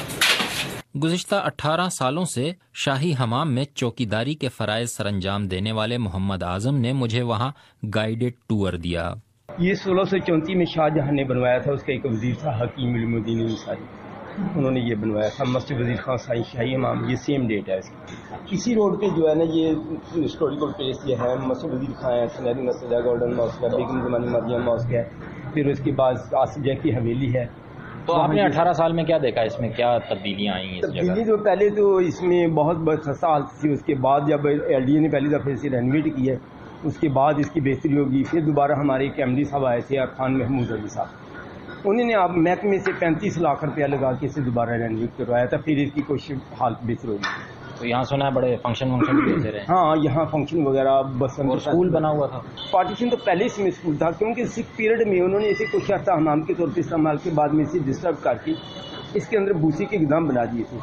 Speaker 10: جائے۔
Speaker 8: گزشتہ اٹھارہ سالوں سے شاہی حمام میں چوکیداری کے فرائض سر انجام دینے والے محمد اعظم نے مجھے وہاں گائیڈڈ ٹور دیا۔
Speaker 23: یہ سولہ سو چونتی میں شاہ جہاں نے بنوایا تھا، اس کا ایک وزیر تھا حکیم علم الدین انصاری، انہوں نے یہ بنوایا تھا۔ مسجد وزیر خان سائیں شاہی امام، یہ سیم ڈیٹ ہے اس کی۔ اسی روڈ پہ جو ہے نا یہ ہسٹوریکل پلیس یہ ہے، مسجد وزیر خان ہے، سنہری مسجد ہے، گولڈن ماسک ہے، بیگم زمانی مریم ماسک ہے، پھر اس کے بعد آصف جے کی حویلی ہے۔
Speaker 8: تو آپ نے اٹھارہ سال میں کیا دیکھا، اس میں کیا تبدیلیاں آئی ہیں؟
Speaker 23: تبدیلی جو پہلے تو اس میں بہت بہت خستہ حالت تھی، اس کے بعد جب ایل ڈی اے نے پہلی دفعہ اسے رینویٹ کی ہے اس کے بعد اس کی بہتری ہوگی۔ پھر دوبارہ ہمارے ایک ایم ڈی صاحب آئے تھے، عرفان محمود علی صاحب، انہوں نے آپ محکمے سے پینتیس لاکھ روپیہ لگا کے اسے دوبارہ رینویٹ کروایا تھا، پھر اس کی کوشش حالت بہتر ہوگی۔
Speaker 8: تو یہاں سنا ہے بڑے فنکشن ونکشن بھی ہوتے رہے؟
Speaker 23: ہاں، یہاں فنکشن وغیرہ، بس
Speaker 8: اسکول بنا ہوا تھا۔
Speaker 23: پارٹیشن تو پہلے سے میں اسکول تھا، کیونکہ سکھ پیریڈ میں انہوں نے اسے کچھ عرصہ حمام کے طور پہ استعمال کے بعد میں اسے ڈسٹرب کر کے اس کے اندر بھوسی کے اقدام بنا دیے تھے۔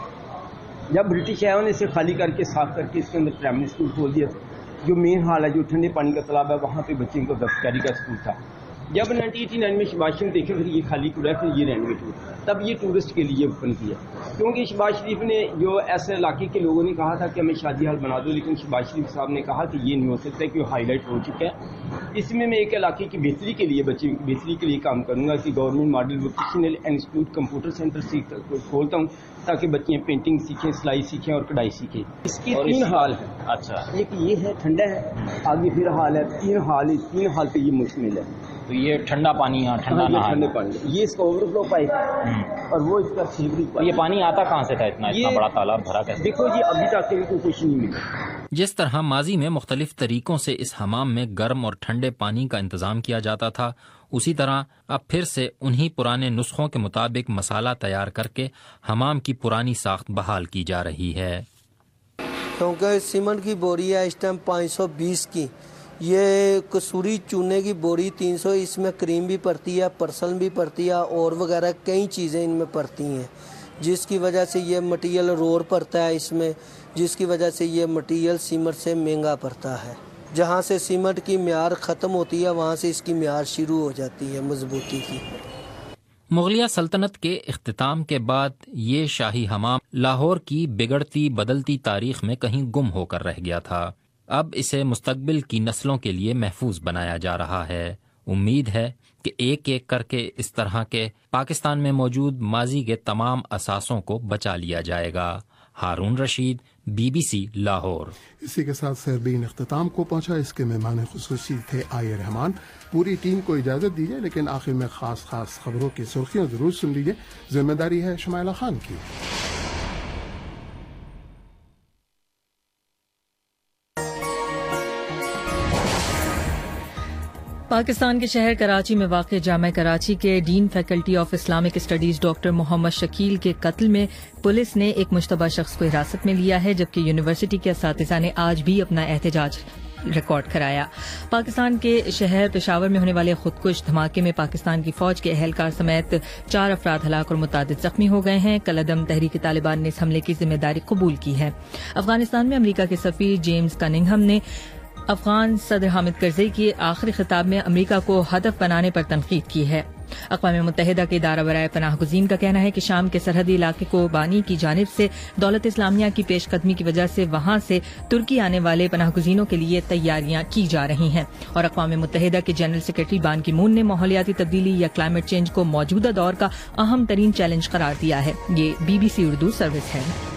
Speaker 23: جب برٹش آئے انہوں نے اسے خالی کر کے صاف کر کے اس کے اندر پرائمری اسکول کھول دیا تھا۔ جو مین ہال ہے، جو ٹھنڈے پانی کا تالاب ہے، وہاں پہ بچوں کو دستکاری کا اسکول تھا۔ جب نائنٹین ایٹی نائن میں شہباز شریف دیکھے پھر یہ خالی پورا ہے، پھر یہ رینویٹ ہوا، تب یہ ٹورسٹ کے لیے اوپن کیا، کیونکہ شہباز شریف نے جو ایسے علاقے کے لوگوں نے کہا تھا کہ ہمیں شادی ہال بنا دو، لیکن شہباز شریف صاحب نے کہا کہ یہ نہیں ہو سکتا، کہ وہ ہائی لائٹ ہو چکا ہے۔ اس میں میں ایک علاقے کی بہتری کے لیے، بچے کی بہتری کے لیے کام کروں گا کہ government model vocational institute computer centre کھولتا ہوں تاکہ بچیاں پینٹنگ سیکھیں، سلائی سیکھیں اور کڑھائی سیکھیں۔ اس کی تین حال ہے۔
Speaker 8: اچھا،
Speaker 23: ایک یہ ہے ٹھنڈا ہے، آگے پھر حال ہے، تین حال تین حال پہ یہ مشتمل ہے۔
Speaker 8: تو یہ ٹھنڈا پانی، یہاں ٹھنڈا نہانا،
Speaker 23: ٹھنڈے پانی، یہ اس کا اوور فلو پائپ اور وہ اس کا سیوریج پائپ۔
Speaker 8: یہ پانی آتا کہاں سے تھا؟ اتنا اتنا بڑا تالاب بھرا کیسے؟
Speaker 23: دیکھو جی، ابھی تک کوئی کچھ نہیں ملا۔
Speaker 8: جس طرح ماضی میں مختلف طریقوں سے اس حمام میں گرم اور ٹھنڈے پانی کا انتظام کیا جاتا تھا، اسی طرح اب پھر سے انہی پرانے نسخوں کے مطابق مسالہ تیار کر کے حمام کی پرانی ساخت بحال کی جا رہی ہے۔
Speaker 24: کیونکہ سیمنٹ کی بوری ہے اس ٹائم پانچ سو بیس کی، یہ کسوری چونے کی بوری تین سو، اس میں کریم بھی پڑتی ہے، پرسن بھی پڑتی ہے اور وغیرہ کئی چیزیں ان میں پڑتی ہیں، جس کی وجہ سے یہ مٹیریل رور پڑتا ہے اس میں، جس کی وجہ سے یہ مٹیریل سیمنٹ سے مہنگا پڑتا ہے۔ جہاں سے سیمنٹ کی معیار ختم ہوتی ہے وہاں سے اس کی معیار شروع ہو جاتی ہے مضبوطی کی۔
Speaker 8: مغلیہ سلطنت کے اختتام کے بعد یہ شاہی حمام لاہور کی بگڑتی بدلتی تاریخ میں کہیں گم ہو کر رہ گیا تھا۔ اب اسے مستقبل کی نسلوں کے لیے محفوظ بنایا جا رہا ہے۔ امید ہے کہ ایک ایک کر کے اس طرح کے پاکستان میں موجود ماضی کے تمام اثاثوں کو بچا لیا جائے گا۔ Haroon Rashid, B B C Lahore.
Speaker 1: اسی کے ساتھ سربین اختتام کو پہنچا۔ اس کے مہمان خصوصی تھے آئی رحمان۔ پوری ٹیم کو اجازت دیجیے، لیکن آخر میں خاص خاص خبروں کی سرخیاں ضرور سن لیجیے۔ ذمہ داری ہے شمائلہ خان کی۔
Speaker 3: پاکستان کے شہر کراچی میں واقع جامعہ کراچی کے dean faculty of Islamic studies doctor Muhammad Shakeel کے قتل میں پولیس نے ایک مشتبہ شخص کو حراست میں لیا ہے، جبکہ یونیورسٹی کے اساتذہ نے آج بھی اپنا احتجاج ریکارڈ کرایا۔ پاکستان کے شہر پشاور میں ہونے والے خودکش دھماکے میں پاکستان کی فوج کے اہلکار سمیت چار افراد ہلاک اور متعدد زخمی ہو گئے ہیں۔ کل عدم تحریک طالبان نے اس حملے کی ذمہ داری قبول کی ہے۔ افغانستان میں امریکہ کے سفیر جیمز کننگھم نے افغان صدر حامد کرزئی کے آخری خطاب میں امریکہ کو ہدف بنانے پر تنقید کی ہے۔ اقوام متحدہ کے ادارہ برائے پناہ گزین کا کہنا ہے کہ شام کے سرحدی علاقے کو بانی کی جانب سے دولت اسلامیہ کی پیش قدمی کی وجہ سے وہاں سے ترکی آنے والے پناہ گزینوں کے لیے تیاریاں کی جا رہی ہیں، اور اقوام متحدہ کے جنرل سیکرٹری بان کی مون نے ماحولیاتی تبدیلی یا کلائمیٹ چینج کو موجودہ دور کا اہم ترین چیلنج قرار دیا ہے۔ یہ B B C Urdu service ہے۔